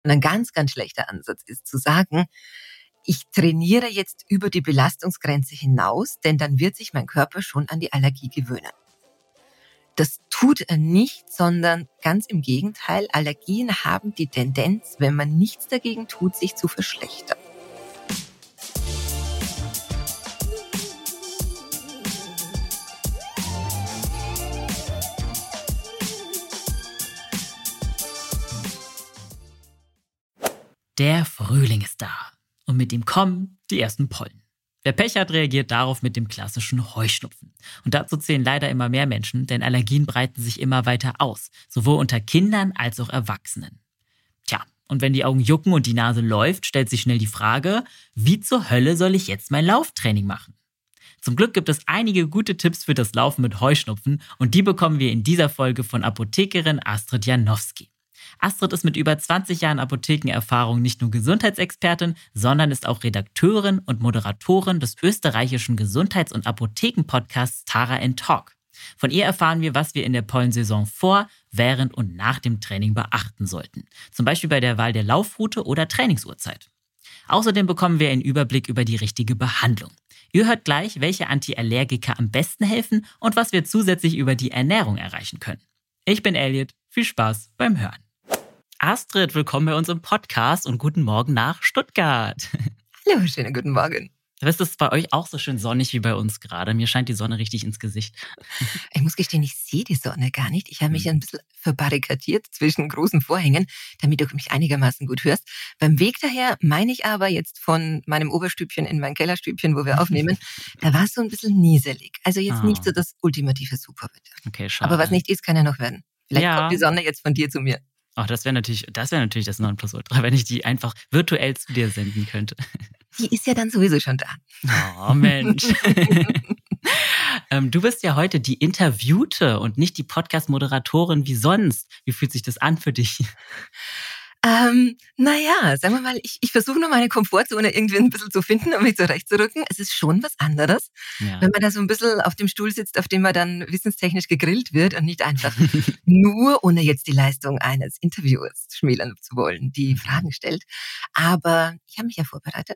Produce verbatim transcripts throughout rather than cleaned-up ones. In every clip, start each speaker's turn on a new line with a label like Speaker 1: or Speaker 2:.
Speaker 1: Und ein ganz, ganz schlechter Ansatz ist zu sagen, ich trainiere jetzt über die Belastungsgrenze hinaus, denn dann wird sich mein Körper schon an die Allergie gewöhnen. Das tut er nicht, sondern ganz im Gegenteil. Allergien haben die Tendenz, wenn man nichts dagegen tut, sich zu verschlechtern.
Speaker 2: Der Frühling ist da und mit ihm kommen die ersten Pollen. Wer Pech hat, reagiert darauf mit dem klassischen Heuschnupfen. Und dazu zählen leider immer mehr Menschen, denn Allergien breiten sich immer weiter aus, sowohl unter Kindern als auch Erwachsenen. Tja, und wenn die Augen jucken und die Nase läuft, stellt sich schnell die Frage, wie zur Hölle soll ich jetzt mein Lauftraining machen? Zum Glück gibt es einige gute Tipps für das Laufen mit Heuschnupfen und die bekommen wir in dieser Folge von Apothekerin Astrid Janowski. Astrid ist mit über zwanzig Jahren Apothekenerfahrung nicht nur Gesundheitsexpertin, sondern ist auch Redakteurin und Moderatorin des österreichischen Gesundheits- und Apotheken-Podcasts Tara and Talk. Von ihr erfahren wir, was wir in der Pollensaison vor, während und nach dem Training beachten sollten. Zum Beispiel bei der Wahl der Laufroute oder Trainingsuhrzeit. Außerdem bekommen wir einen Überblick über die richtige Behandlung. Ihr hört gleich, welche Antiallergika am besten helfen und was wir zusätzlich über die Ernährung erreichen können. Ich bin Elliot, viel Spaß beim Hören. Astrid, willkommen bei uns im Podcast und guten Morgen nach Stuttgart.
Speaker 1: Hallo, schönen guten Morgen.
Speaker 2: Ist es bei euch auch so schön sonnig wie bei uns gerade? Mir scheint die Sonne richtig ins Gesicht.
Speaker 1: Ich muss gestehen, ich sehe die Sonne gar nicht. Ich habe mich ein bisschen verbarrikadiert zwischen großen Vorhängen, damit du mich einigermaßen gut hörst. Beim Weg daher meine ich aber jetzt von meinem Oberstübchen in mein Kellerstübchen, wo wir aufnehmen, da war es so ein bisschen nieselig. Also jetzt
Speaker 2: Oh.
Speaker 1: nicht so das ultimative Superwetter.
Speaker 2: Okay, schade.
Speaker 1: Aber was nicht ist, kann ja noch werden. Vielleicht
Speaker 2: Ja.
Speaker 1: kommt die Sonne jetzt von dir zu mir.
Speaker 2: Ach, das wäre natürlich, das wäre natürlich das Nonplusultra, wenn ich die einfach virtuell zu dir senden könnte.
Speaker 1: Die ist ja dann sowieso schon da.
Speaker 2: Oh, Mensch. ähm, du bist ja heute die Interviewte und nicht die Podcast-Moderatorin wie sonst. Wie fühlt sich das an für dich?
Speaker 1: Ähm, naja, sagen wir mal, ich, ich versuche nur meine Komfortzone irgendwie ein bisschen zu finden, um mich zurechtzurücken. Es ist schon was anderes,
Speaker 2: Ja.
Speaker 1: wenn man da so ein bisschen auf dem Stuhl sitzt, auf dem man dann wissenstechnisch gegrillt wird und nicht einfach nur, ohne jetzt die Leistung eines Interviewers schmälern zu wollen, die Fragen stellt. Aber ich habe mich ja vorbereitet.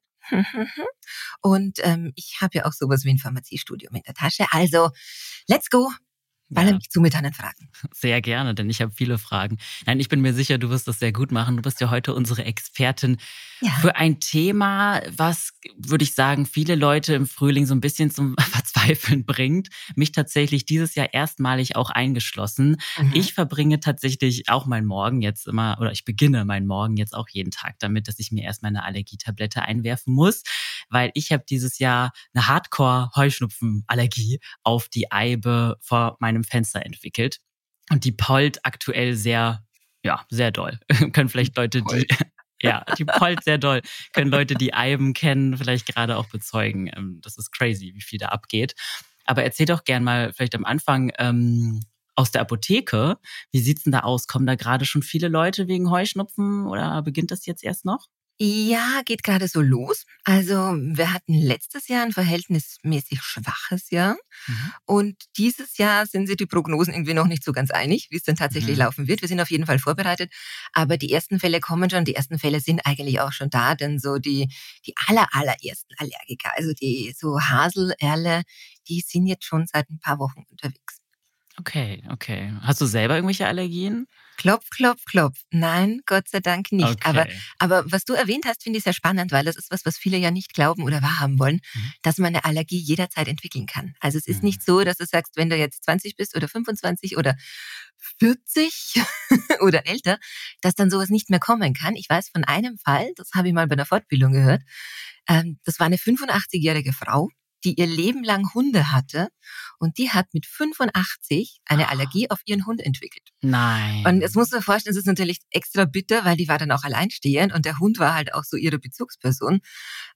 Speaker 1: Und ähm, ich habe ja auch sowas wie ein Pharmaziestudium in der Tasche. Also, let's go. Baller
Speaker 2: Ja.
Speaker 1: mich zu mit deinen Fragen.
Speaker 2: Sehr gerne, denn ich habe viele Fragen. Nein, ich bin mir sicher, du wirst das sehr gut machen. Du bist ja heute unsere Expertin
Speaker 1: Ja.
Speaker 2: für ein Thema, was, würde ich sagen, viele Leute im Frühling so ein bisschen zum Verzweifeln bringt. Mich tatsächlich dieses Jahr erstmalig auch eingeschlossen.
Speaker 1: Mhm.
Speaker 2: Ich verbringe tatsächlich auch meinen Morgen jetzt immer, oder ich beginne meinen Morgen jetzt auch jeden Tag damit, dass ich mir erstmal eine Allergietablette einwerfen muss, weil ich habe dieses Jahr eine Hardcore-Heuschnupfenallergie auf die Eibe vor meinem Fenster entwickelt. Und die pollt aktuell sehr, ja, sehr doll. Können vielleicht Leute, die, ja, die pollt sehr doll. Können Leute, die Eiben kennen, vielleicht gerade auch bezeugen. Ähm, Das ist crazy, wie viel da abgeht. Aber erzähl doch gern mal vielleicht am Anfang ähm, aus der Apotheke. Wie sieht's denn da aus? Kommen da gerade schon viele Leute wegen Heuschnupfen oder beginnt das jetzt erst noch?
Speaker 1: Ja, geht gerade so los. Also wir hatten letztes Jahr ein verhältnismäßig schwaches Jahr
Speaker 2: Mhm.
Speaker 1: und dieses Jahr sind sich die Prognosen irgendwie noch nicht so ganz einig, wie es denn tatsächlich
Speaker 2: Mhm.
Speaker 1: laufen wird. Wir sind auf jeden Fall vorbereitet, aber die ersten Fälle kommen schon, die ersten Fälle sind eigentlich auch schon da, denn so die die aller allerersten Allergiker, also die so Haselerle, die sind jetzt schon seit ein paar Wochen unterwegs.
Speaker 2: Okay, okay. Hast du selber irgendwelche Allergien?
Speaker 1: Klopf, klopf, klopf. Nein, Gott sei Dank nicht.
Speaker 2: Okay.
Speaker 1: Aber, aber was du erwähnt hast, finde ich sehr spannend, weil das ist was, was viele ja nicht glauben oder wahrhaben wollen,
Speaker 2: Mhm.
Speaker 1: dass man eine Allergie jederzeit entwickeln kann. Also es ist
Speaker 2: Mhm.
Speaker 1: nicht so, dass du sagst, wenn du jetzt zwanzig bist oder fünfundzwanzig oder vierzig oder älter, dass dann sowas nicht mehr kommen kann. Ich weiß von einem Fall, das habe ich mal bei einer Fortbildung gehört, ähm, das war eine fünfundachtzigjährige Frau, die ihr Leben lang Hunde hatte und die hat mit fünfundachtzig eine Allergie auf ihren Hund entwickelt.
Speaker 2: Nein.
Speaker 1: Und jetzt musst du dir vorstellen, es ist natürlich extra bitter, weil die war dann auch alleinstehend und der Hund war halt auch so ihre Bezugsperson.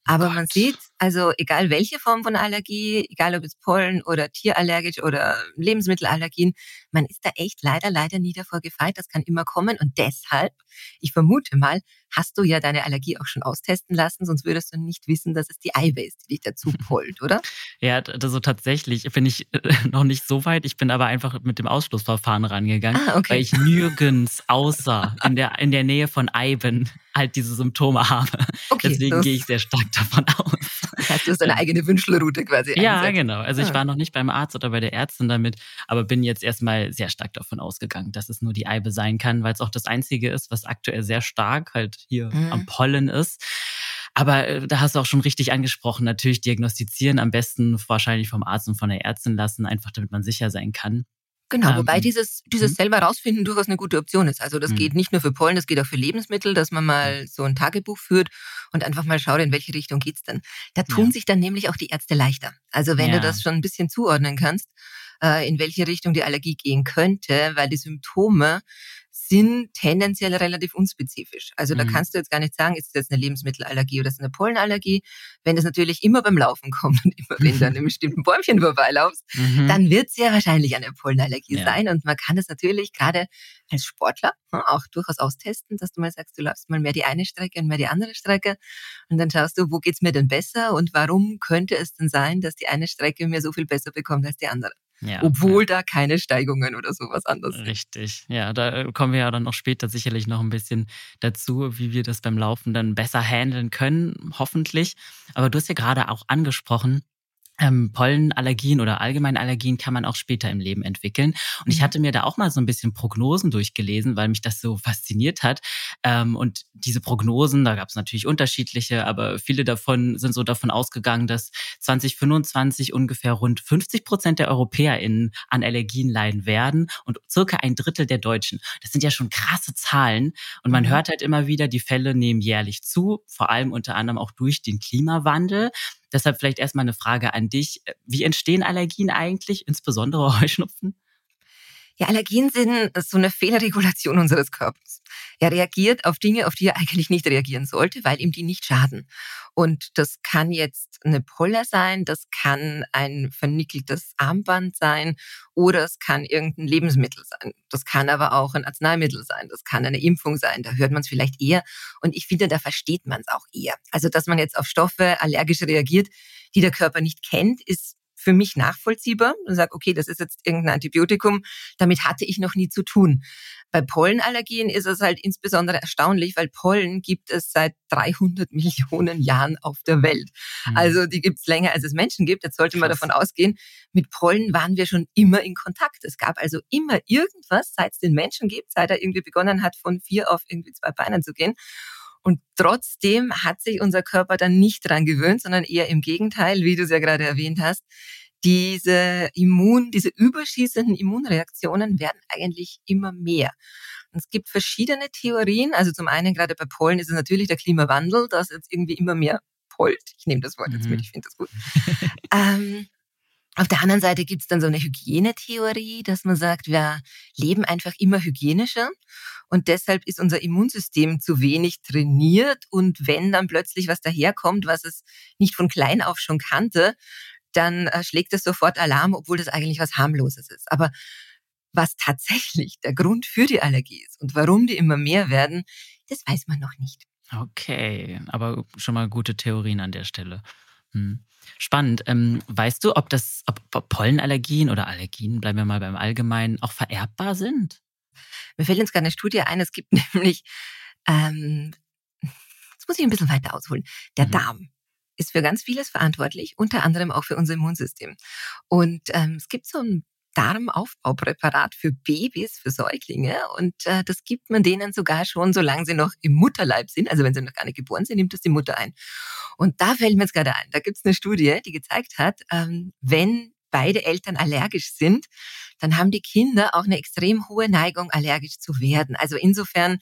Speaker 2: Oh
Speaker 1: Aber man
Speaker 2: Gott.
Speaker 1: sieht, also egal welche Form von Allergie, egal ob jetzt Pollen oder tierallergisch oder Lebensmittelallergien, man ist da echt leider, leider nie davor gefeit. Das kann immer kommen. Und deshalb, ich vermute mal, hast du ja deine Allergie auch schon austesten lassen, sonst würdest du nicht wissen, dass es die Eibe ist, die dich dazu pollt, oder?
Speaker 2: Ja, d also tatsächlich bin ich äh, noch nicht so weit. Ich bin aber einfach mit dem Ausschlussverfahren rangegangen,
Speaker 1: Ah,
Speaker 2: weil
Speaker 1: okay.
Speaker 2: ich nirgends außer in der in der Nähe von Eiben halt diese Symptome habe.
Speaker 1: Okay,
Speaker 2: Deswegen gehe ich
Speaker 1: das,
Speaker 2: sehr stark davon aus.
Speaker 1: das heißt, du hast deine
Speaker 2: Ähm,
Speaker 1: eigene Wünschelroute quasi
Speaker 2: ja,
Speaker 1: eingesetzt.
Speaker 2: genau. Also, ich
Speaker 1: Ah,
Speaker 2: war noch nicht beim Arzt oder bei der Ärztin damit, aber bin jetzt erst mal sehr stark davon ausgegangen, dass es nur die Eibe sein kann, weil's auch das Einzige ist, was aktuell sehr stark halt hier am
Speaker 1: mhm.
Speaker 2: Pollen ist. Aber, äh, da hast du auch schon richtig angesprochen, natürlich diagnostizieren, am besten wahrscheinlich vom Arzt und von der Ärztin lassen, einfach damit man sicher sein kann.
Speaker 1: Genau, wobei
Speaker 2: Ähm,
Speaker 1: dieses, dieses
Speaker 2: mhm,
Speaker 1: selber rausfinden durchaus eine gute Option ist. Also das
Speaker 2: mhm,
Speaker 1: geht nicht nur für Pollen, das geht auch für Lebensmittel, dass man
Speaker 2: mhm,
Speaker 1: mal so ein Tagebuch führt und einfach mal schaut, in welche Richtung geht's denn. Da tun
Speaker 2: ja,
Speaker 1: sich dann nämlich auch die Ärzte leichter. Also wenn du
Speaker 2: ja,
Speaker 1: das schon ein bisschen zuordnen kannst, äh, in welche Richtung die Allergie gehen könnte, weil die Symptome sind tendenziell relativ unspezifisch. Also da
Speaker 2: mhm,
Speaker 1: kannst du jetzt gar nicht sagen, ist es jetzt eine Lebensmittelallergie oder ist es eine Pollenallergie. Wenn das natürlich immer beim Laufen kommt und immer wenn du an einem bestimmten Bäumchen vorbeilaufst,
Speaker 2: mhm,
Speaker 1: dann wird es sehr wahrscheinlich eine Pollenallergie
Speaker 2: ja,
Speaker 1: sein. Und man kann das natürlich gerade als Sportler ne, auch durchaus austesten, dass du mal sagst, du läufst mal mehr die eine Strecke und mehr die andere Strecke. Und dann schaust du, wo geht's mir denn besser und warum könnte es denn sein, dass die eine Strecke mir so viel besser bekommt als die andere.
Speaker 2: ja, ja.
Speaker 1: Obwohl da keine Steigungen oder sowas anders sind.
Speaker 2: Richtig. Ja, da äh, kommen wir ja dann auch später sicherlich noch ein bisschen dazu, wie wir das beim Laufen dann besser handeln können, hoffentlich. Aber du hast ja gerade auch angesprochen, ähm, Pollenallergien oder allgemein Allergien kann man auch später im Leben entwickeln. Und ich
Speaker 1: Mhm.
Speaker 2: hatte mir da auch mal so ein bisschen Prognosen durchgelesen, weil mich das so fasziniert hat. Ähm, und diese Prognosen, da gab es natürlich unterschiedliche, aber viele davon sind so davon ausgegangen, dass zwanzig fünfundzwanzig ungefähr rund fünfzig Prozent der EuropäerInnen an Allergien leiden werden und circa ein Drittel der Deutschen. Das sind ja schon krasse Zahlen. Und man
Speaker 1: Mhm.
Speaker 2: hört halt immer wieder, die Fälle nehmen jährlich zu, vor allem unter anderem auch durch den Klimawandel. Deshalb vielleicht erstmal eine Frage an dich. Wie entstehen Allergien eigentlich, insbesondere Heuschnupfen?
Speaker 1: Ja, Allergien sind so eine Fehlregulation unseres Körpers. Er reagiert auf Dinge, auf die er eigentlich nicht reagieren sollte, weil ihm die nicht schaden. Und das kann jetzt eine Polle sein, das kann ein vernickeltes Armband sein oder es kann irgendein Lebensmittel sein. Das kann aber auch ein Arzneimittel sein, das kann eine Impfung sein, da hört man es vielleicht eher. Und ich finde, da versteht man es auch eher. Also, dass man jetzt auf Stoffe allergisch reagiert, die der Körper nicht kennt, ist für mich nachvollziehbar und sage, okay, das ist jetzt irgendein Antibiotikum, damit hatte ich noch nie zu tun. Bei Pollenallergien ist es halt insbesondere erstaunlich, weil Pollen gibt es seit dreihundert Millionen Jahren auf der Welt.
Speaker 2: Mhm.
Speaker 1: Also die gibt es länger, als es Menschen gibt. Jetzt sollte man davon
Speaker 2: Krass.
Speaker 1: ausgehen, mit Pollen waren wir schon immer in Kontakt. Es gab also immer irgendwas, seit es den Menschen gibt, seit er irgendwie begonnen hat, von vier auf irgendwie zwei Beinen zu gehen. Und trotzdem hat sich unser Körper dann nicht dran gewöhnt, sondern eher im Gegenteil, wie du es ja gerade erwähnt hast. Diese Immun, diese überschießenden Immunreaktionen werden eigentlich immer mehr. Und es gibt verschiedene Theorien. Also zum einen gerade bei Pollen ist es natürlich der Klimawandel, dass jetzt irgendwie immer mehr pollt. Ich nehme das Wort jetzt mit,
Speaker 2: Mhm.
Speaker 1: ich finde das gut. Ähm, auf der anderen Seite gibt es dann so eine Hygienetheorie, dass man sagt, wir leben einfach immer hygienischer und deshalb ist unser Immunsystem zu wenig trainiert und wenn dann plötzlich was daherkommt, was es nicht von klein auf schon kannte, dann äh, schlägt es sofort Alarm, obwohl das eigentlich was harmloses ist. Aber was tatsächlich der Grund für die Allergie ist und warum die immer mehr werden, das weiß man noch nicht.
Speaker 2: Okay, aber schon mal gute Theorien an der Stelle. Mhm. Spannend. Ähm, weißt du, ob das ob ob Pollenallergien oder Allergien, bleiben wir mal beim Allgemeinen, auch vererbbar sind?
Speaker 1: Mir fällt jetzt gerade eine Studie ein, es gibt nämlich, ähm, jetzt muss ich ein bisschen weiter ausholen, der
Speaker 2: Mhm.
Speaker 1: Darm ist für ganz vieles verantwortlich, unter anderem auch für unser Immunsystem. Und ähm, es gibt so ein Darmaufbaupräparat für Babys, für Säuglinge und äh, das gibt man denen sogar schon, solange sie noch im Mutterleib sind. Also wenn sie noch gar nicht geboren sind, nimmt das die Mutter ein. Und da fällt mir jetzt gerade ein, da gibt es eine Studie, die gezeigt hat, ähm, wenn beide Eltern allergisch sind, dann haben die Kinder auch eine extrem hohe Neigung, allergisch zu werden. Also insofern,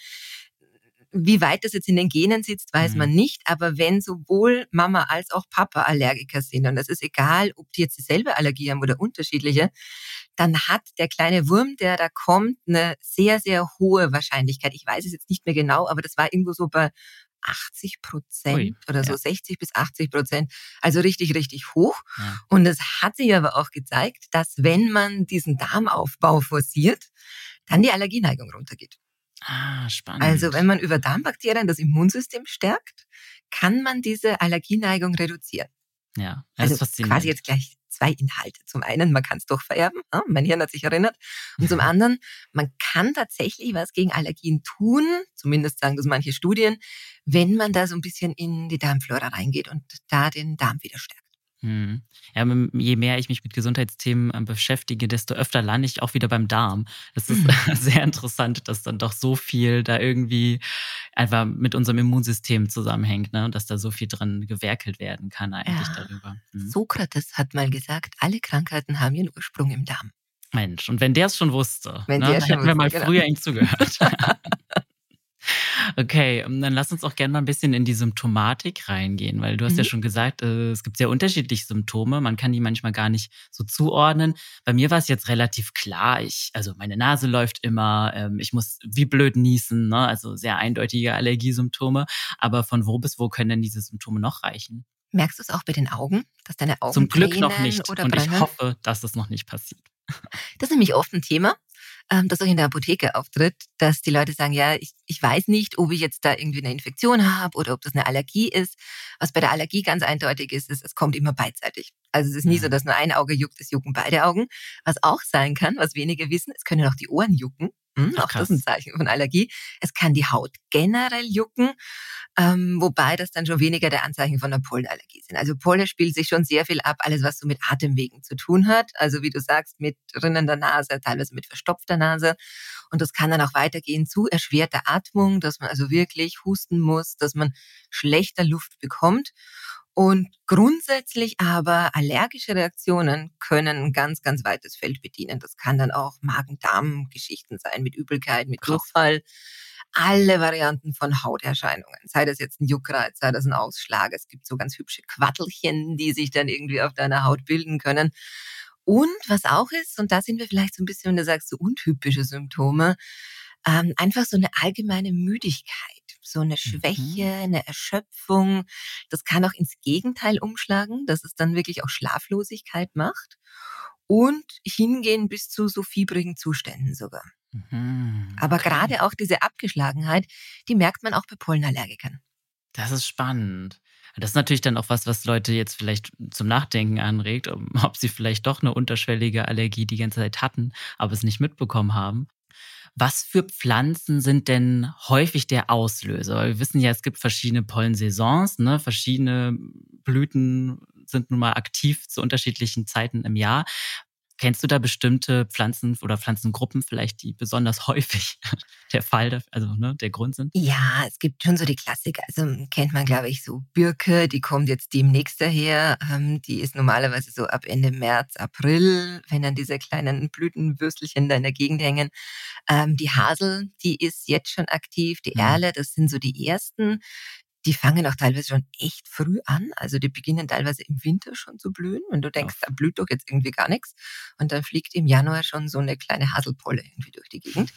Speaker 1: wie weit das jetzt in den Genen sitzt, weiß
Speaker 2: Mhm.
Speaker 1: man nicht. Aber wenn sowohl Mama als auch Papa Allergiker sind, und das ist egal, ob die jetzt dieselbe Allergie haben oder unterschiedliche, dann hat der kleine Wurm, der da kommt, eine sehr, sehr hohe Wahrscheinlichkeit. Ich weiß es jetzt nicht mehr genau, aber das war irgendwo so bei achtzig
Speaker 2: Ui,
Speaker 1: Prozent oder so
Speaker 2: ja.
Speaker 1: sechzig bis achtzig Prozent. Also richtig, richtig hoch.
Speaker 2: Ja.
Speaker 1: Und es hat sich aber auch gezeigt, dass wenn man diesen Darmaufbau forciert, dann die Allergieneigung runtergeht.
Speaker 2: Ah,
Speaker 1: Also wenn
Speaker 2: spannend.
Speaker 1: man über Darmbakterien das Immunsystem stärkt, kann man diese Allergieneigung reduzieren.
Speaker 2: Ja, das
Speaker 1: Also
Speaker 2: ist
Speaker 1: quasi
Speaker 2: faszinierend.
Speaker 1: jetzt gleich zwei Inhalte. Zum einen, man kann es doch vererben, ja, mein Hirn hat sich erinnert. Und zum anderen, man kann tatsächlich was gegen Allergien tun, zumindest sagen das manche Studien, wenn man da so ein bisschen in die Darmflora reingeht und da den Darm wieder stärkt.
Speaker 2: Mhm. Ja, m je mehr ich mich mit Gesundheitsthemen, ähm, beschäftige, desto öfter lande ich auch wieder beim Darm. Das ist
Speaker 1: Mhm.
Speaker 2: sehr interessant, dass dann doch so viel da irgendwie einfach mit unserem Immunsystem zusammenhängt, ne, und dass da so viel dran gewerkelt werden kann eigentlich
Speaker 1: Ja,
Speaker 2: darüber. Mhm.
Speaker 1: Sokrates hat mal gesagt, alle Krankheiten haben ihren Ursprung im Darm.
Speaker 2: Mensch, und wenn der es schon wusste,
Speaker 1: Wenn
Speaker 2: ne,
Speaker 1: der
Speaker 2: da
Speaker 1: schon
Speaker 2: hätten wir
Speaker 1: wusste,
Speaker 2: mal
Speaker 1: genau.
Speaker 2: früher ihm zugehört. Okay, ähm, dann lass uns auch gerne mal ein bisschen in die Symptomatik reingehen, weil du hast ja
Speaker 1: Mhm.
Speaker 2: schon gesagt, äh, es gibt sehr unterschiedliche Symptome. Man kann die manchmal gar nicht so zuordnen. Bei mir war es jetzt relativ klar. Ich also, meine Nase läuft immer, ähm, ich muss wie blöd niesen, ne? Also, sehr eindeutige Allergiesymptome. Aber von wo bis wo können denn diese Symptome noch reichen?
Speaker 1: Merkst du es auch bei den Augen, dass deine
Speaker 2: Zum
Speaker 1: Augen
Speaker 2: Glück noch
Speaker 1: tränen
Speaker 2: nicht
Speaker 1: oder
Speaker 2: und ich
Speaker 1: brennen?
Speaker 2: hoffe, dass das noch nicht passiert.
Speaker 1: Das ist nämlich oft ein Thema, ähm, das auch in der Apotheke auftritt, dass die Leute sagen, ja, ich, ich weiß nicht, ob ich jetzt da irgendwie eine Infektion habe oder ob das eine Allergie ist. Was bei der Allergie ganz eindeutig ist, ist, es kommt immer beidseitig. Also es ist nie so,
Speaker 2: Mhm.
Speaker 1: dass nur ein Auge juckt, es jucken beide Augen. Was auch sein kann, was wenige wissen, es können auch die Ohren jucken. Hm,
Speaker 2: Ach
Speaker 1: auch das ist ein
Speaker 2: krass.
Speaker 1: Zeichen von Allergie. Es kann die Haut generell jucken. Ähm, wobei das dann schon weniger der Anzeichen von einer Pollenallergie sind. Also Pollen spielt sich schon sehr viel ab, alles was so mit Atemwegen zu tun hat. Also wie du sagst, mit rinnender Nase, teilweise mit verstopfter Nase. Und das kann dann auch weitergehen zu erschwerter Atmung, dass man also wirklich husten muss, dass man schlechter Luft bekommt. Und grundsätzlich aber allergische Reaktionen können ein ganz, ganz weites Feld bedienen. Das kann dann auch Magen-Darm-Geschichten sein, mit Übelkeit, mit
Speaker 2: Krass.
Speaker 1: Durchfall, alle Varianten von Hauterscheinungen. Sei das jetzt ein Juckreiz, sei das ein Ausschlag. Es gibt so ganz hübsche Quattelchen, die sich dann irgendwie auf deiner Haut bilden können. Und was auch ist, und da sind wir vielleicht so ein bisschen, wenn du sagst, so untypische Symptome, ähm, einfach so eine allgemeine Müdigkeit, so eine Schwäche,
Speaker 2: Mhm.
Speaker 1: eine Erschöpfung. Das kann auch ins Gegenteil umschlagen, dass es dann wirklich auch Schlaflosigkeit macht und hingehen bis zu so fiebrigen Zuständen sogar.
Speaker 2: Mhm.
Speaker 1: Aber
Speaker 2: Okay.
Speaker 1: gerade auch diese Abgeschlagenheit, die merkt man auch bei Pollenallergikern.
Speaker 2: Das ist spannend. Das ist natürlich dann auch was, was Leute jetzt vielleicht zum Nachdenken anregt, um ob sie vielleicht doch eine unterschwellige Allergie die ganze Zeit hatten, aber es nicht mitbekommen haben. Was für Pflanzen sind denn häufig der Auslöser? Weil wir wissen ja, es gibt verschiedene Pollensaisons, ne? Verschiedene Blüten sind nun mal aktiv zu unterschiedlichen Zeiten im Jahr. Kennst du da bestimmte Pflanzen oder Pflanzengruppen vielleicht, die besonders häufig der Fall, daf also, ne, der Grund sind?
Speaker 1: Ja, es gibt schon so die Klassiker. Also m, kennt man, glaube ich, so Birke, die kommt jetzt demnächst daher. Ähm, die ist normalerweise so ab Ende März, April, wenn dann diese kleinen Blütenwürstelchen da in der Gegend hängen. Ähm, die Hasel, die ist jetzt schon aktiv. Die
Speaker 2: Mhm.
Speaker 1: Erle, das sind so die ersten. Die fangen auch teilweise schon echt früh an. Also die beginnen teilweise im Winter schon zu blühen, wenn du denkst, da
Speaker 2: Uff.
Speaker 1: blüht doch jetzt irgendwie gar nichts. Und dann fliegt im Januar schon so eine kleine Haselpolle irgendwie durch die Gegend.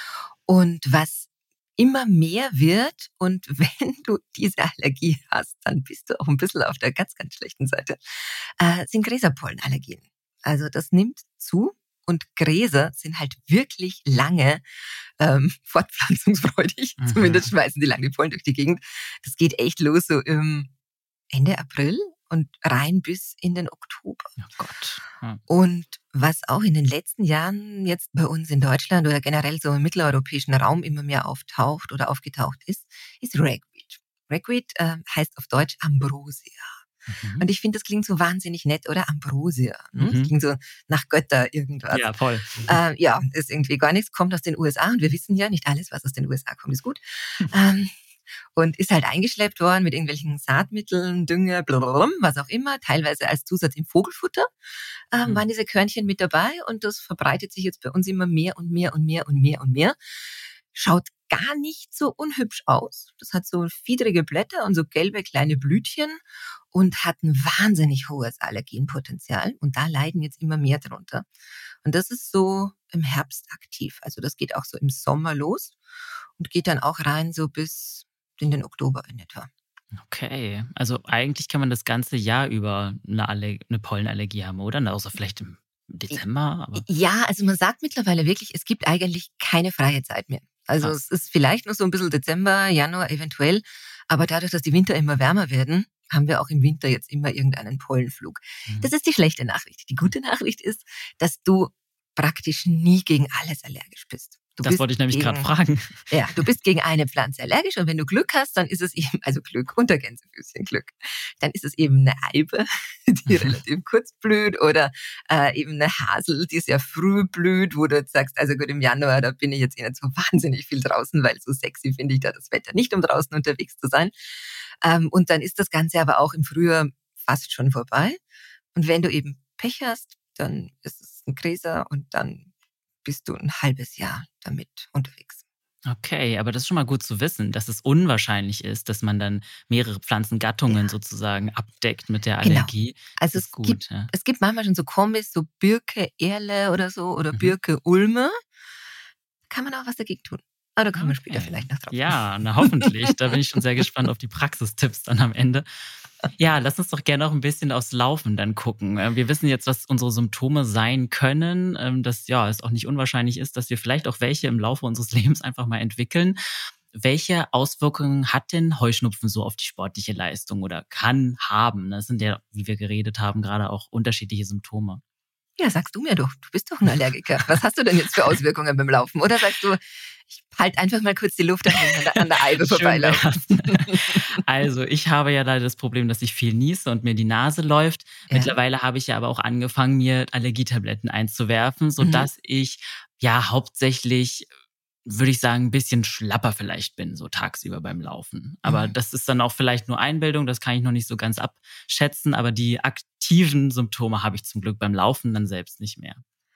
Speaker 1: Und was immer mehr wird und wenn du diese Allergie hast, dann bist du auch ein bisschen auf der ganz, ganz schlechten Seite, äh, sind Gräserpollenallergien. Also das nimmt zu und Gräser sind halt wirklich lange ähm, fortpflanzungsfreudig. Zumindest
Speaker 2: Mhm.
Speaker 1: schmeißen die lange die Pollen durch die Gegend. Das geht echt los so im Ende April und rein bis in den Oktober.
Speaker 2: Oh Gott. Ja.
Speaker 1: Und was auch in den letzten Jahren jetzt bei uns in Deutschland oder generell so im mitteleuropäischen Raum immer mehr auftaucht oder aufgetaucht ist, ist Ragweed. Ragweed äh, heißt auf Deutsch Ambrosia.
Speaker 2: Mhm.
Speaker 1: Und ich finde, das klingt so wahnsinnig nett, oder? Ambrosia. Hm? Das
Speaker 2: Mhm.
Speaker 1: klingt so nach Götter irgendwas.
Speaker 2: Ja, voll.
Speaker 1: Äh, ja, ist irgendwie gar nichts, kommt aus den U S A und wir wissen ja, nicht alles, was aus den U S A kommt, ist gut. Ähm, und ist halt eingeschleppt worden mit irgendwelchen Saatmitteln, Dünger, blablabla, was auch immer, teilweise als Zusatz im Vogelfutter, ähm,
Speaker 2: Mhm.
Speaker 1: waren diese Körnchen mit dabei und das verbreitet sich jetzt bei uns immer mehr und mehr und mehr und mehr und mehr. Schaut gar nicht so unhübsch aus. Das hat so fiedrige Blätter und so gelbe kleine Blütchen und hat ein wahnsinnig hohes Allergenpotenzial. Und da leiden jetzt immer mehr drunter. Und das ist so im Herbst aktiv. Also das geht auch so im Sommer los und geht dann auch rein so bis in den Oktober in etwa.
Speaker 2: Okay, also eigentlich kann man das ganze Jahr über eine, Aller eine Pollenallergie haben, oder? Na, außer vielleicht im Dezember, aber
Speaker 1: Ja, also man sagt mittlerweile wirklich, es gibt eigentlich keine freie Zeit mehr. Also
Speaker 2: krass.
Speaker 1: es ist vielleicht noch so ein bisschen Dezember, Januar eventuell, aber dadurch, dass die Winter immer wärmer werden, haben wir auch im Winter jetzt immer irgendeinen Pollenflug. Das
Speaker 2: Mhm.
Speaker 1: ist die schlechte Nachricht. Die gute Nachricht ist, dass du praktisch nie gegen alles allergisch bist. Du
Speaker 2: Das
Speaker 1: bist
Speaker 2: wollte ich nämlich gerade
Speaker 1: gegen
Speaker 2: fragen.
Speaker 1: Ja, du bist gegen eine Pflanze allergisch und wenn du Glück hast, dann ist es eben, also Glück, unter Gänsefüßchen Glück, dann ist es eben eine Eibe, die relativ kurz blüht oder äh, eben eine Hasel, die sehr früh blüht, wo du jetzt sagst, also gut, im Januar, da bin ich jetzt eh nicht so wahnsinnig viel draußen, weil so sexy finde ich da das Wetter nicht, um draußen unterwegs zu sein. Ähm, und dann ist das Ganze aber auch im Frühjahr fast schon vorbei. Und wenn du eben Pech hast, dann ist es ein Gräser und dann bist du ein halbes Jahr damit unterwegs.
Speaker 2: Okay, aber das ist schon mal gut zu wissen, dass es unwahrscheinlich ist, dass man dann mehrere Pflanzengattungen
Speaker 1: Ja,
Speaker 2: sozusagen abdeckt mit der
Speaker 1: genau.
Speaker 2: Allergie. Das
Speaker 1: Also
Speaker 2: ist
Speaker 1: es gibt,
Speaker 2: gut, ja.
Speaker 1: es gibt manchmal schon so Kombis, so Birke, Erle oder so oder
Speaker 2: Mhm.
Speaker 1: Birke, Ulme. Kann man auch was dagegen tun. Aber da kommen wir später
Speaker 2: Okay.
Speaker 1: vielleicht noch drauf.
Speaker 2: Ja, na hoffentlich. Da bin ich schon sehr gespannt auf die Praxistipps dann am Ende. Ja, lass uns doch gerne noch ein bisschen aufs Laufen dann gucken. Äh, wir wissen jetzt, was unsere Symptome sein können, ähm, dass, ja, es auch nicht unwahrscheinlich ist, dass wir vielleicht auch welche im Laufe unseres Lebens einfach mal entwickeln. Welche Auswirkungen hat denn Heuschnupfen so auf die sportliche Leistung oder kann haben? Das sind ja, wie wir geredet haben, gerade auch unterschiedliche Symptome.
Speaker 1: Ja, sagst du mir doch, du bist doch ein Allergiker. Was hast du denn jetzt für Auswirkungen beim Laufen? Oder sagst du, ich halte einfach mal kurz die Luft an, wenn wir an der, an der Eibe
Speaker 2: Schön
Speaker 1: vorbeilaufen?
Speaker 2: wär's. Also, ich habe ja leider das Problem, dass ich viel niese und mir die Nase läuft.
Speaker 1: Ja.
Speaker 2: Mittlerweile habe ich ja aber auch angefangen, mir Allergietabletten einzuwerfen,
Speaker 1: Mhm.
Speaker 2: sodass ich ja hauptsächlich, würde ich sagen, 'n bisschen schlapper vielleicht bin, so tagsüber beim Laufen. Aber
Speaker 1: Mhm.
Speaker 2: das ist dann auch vielleicht nur Einbildung, das kann ich noch nicht so ganz abschätzen, aber die aktiven Symptome habe ich zum Glück beim Laufen dann selbst nicht mehr.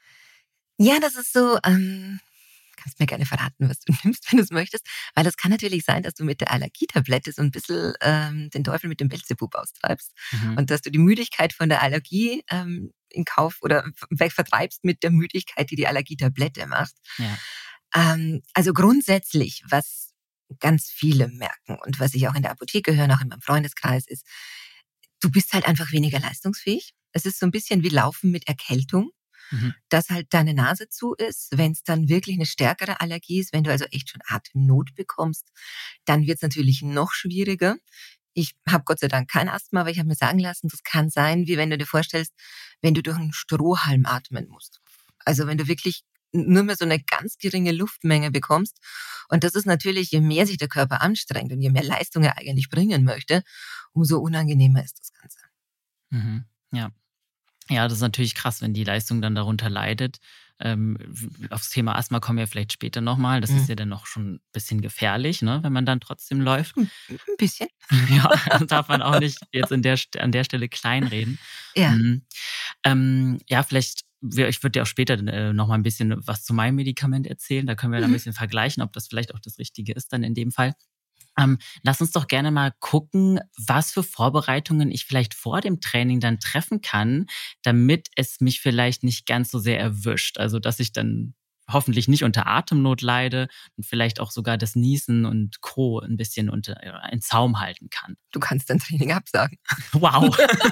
Speaker 1: Ja, das ist so, ähm, kannst mir gerne verraten, was du nimmst, wenn du es möchtest, weil es kann natürlich sein, dass du mit der Allergietablette so ein bisschen ähm, den Teufel mit dem Beelzebub austreibst
Speaker 2: Mhm.
Speaker 1: und dass du die Müdigkeit von der Allergie ähm, in Kauf oder weg vertreibst mit der Müdigkeit, die die Allergietablette macht.
Speaker 2: Ja.
Speaker 1: Ähm, also grundsätzlich, was ganz viele merken und was ich auch in der Apotheke höre, auch in meinem Freundeskreis, ist, du bist halt einfach weniger leistungsfähig. Es ist so ein bisschen wie Laufen mit Erkältung,
Speaker 2: Mhm.
Speaker 1: dass halt deine Nase zu ist. Wenn es dann wirklich eine stärkere Allergie ist, wenn du also echt schon Atemnot bekommst, dann wird es natürlich noch schwieriger. Ich habe Gott sei Dank kein Asthma, aber ich habe mir sagen lassen, das kann sein, wie wenn du dir vorstellst, wenn du durch einen Strohhalm atmen musst. Also wenn du wirklich nur mehr so eine ganz geringe Luftmenge bekommst. Und das ist natürlich, je mehr sich der Körper anstrengt und je mehr Leistung er eigentlich bringen möchte, umso unangenehmer ist das Ganze.
Speaker 2: Mhm. Ja. Ja, das ist natürlich krass, wenn die Leistung dann darunter leidet. Ähm, w aufs Thema Asthma kommen wir vielleicht später noch mal. Das ist
Speaker 1: Mhm.
Speaker 2: ja dann noch schon 'n bisschen gefährlich, ne, wenn man dann trotzdem läuft.
Speaker 1: Hm, 'n bisschen.
Speaker 2: Ja, das darf man auch nicht jetzt in der St an der Stelle kleinreden.
Speaker 1: Ja.
Speaker 2: Mhm. Ähm, ja, vielleicht wir ich würde dir auch später, äh, noch mal 'n bisschen was zu meinem Medikament erzählen. Da können wir dann 'n
Speaker 1: Mhm.
Speaker 2: bisschen vergleichen, ob das vielleicht auch das Richtige ist dann in dem Fall. Ähm, lass uns doch gerne mal gucken, was für Vorbereitungen ich vielleicht vor dem Training dann treffen kann, damit es mich vielleicht nicht ganz so sehr erwischt. Also, dass ich dann hoffentlich nicht unter Atemnot leide und vielleicht auch sogar das Niesen und Co. ein bisschen unter äh, in Zaum halten kann.
Speaker 1: Du kannst dein Training absagen.
Speaker 2: Wow.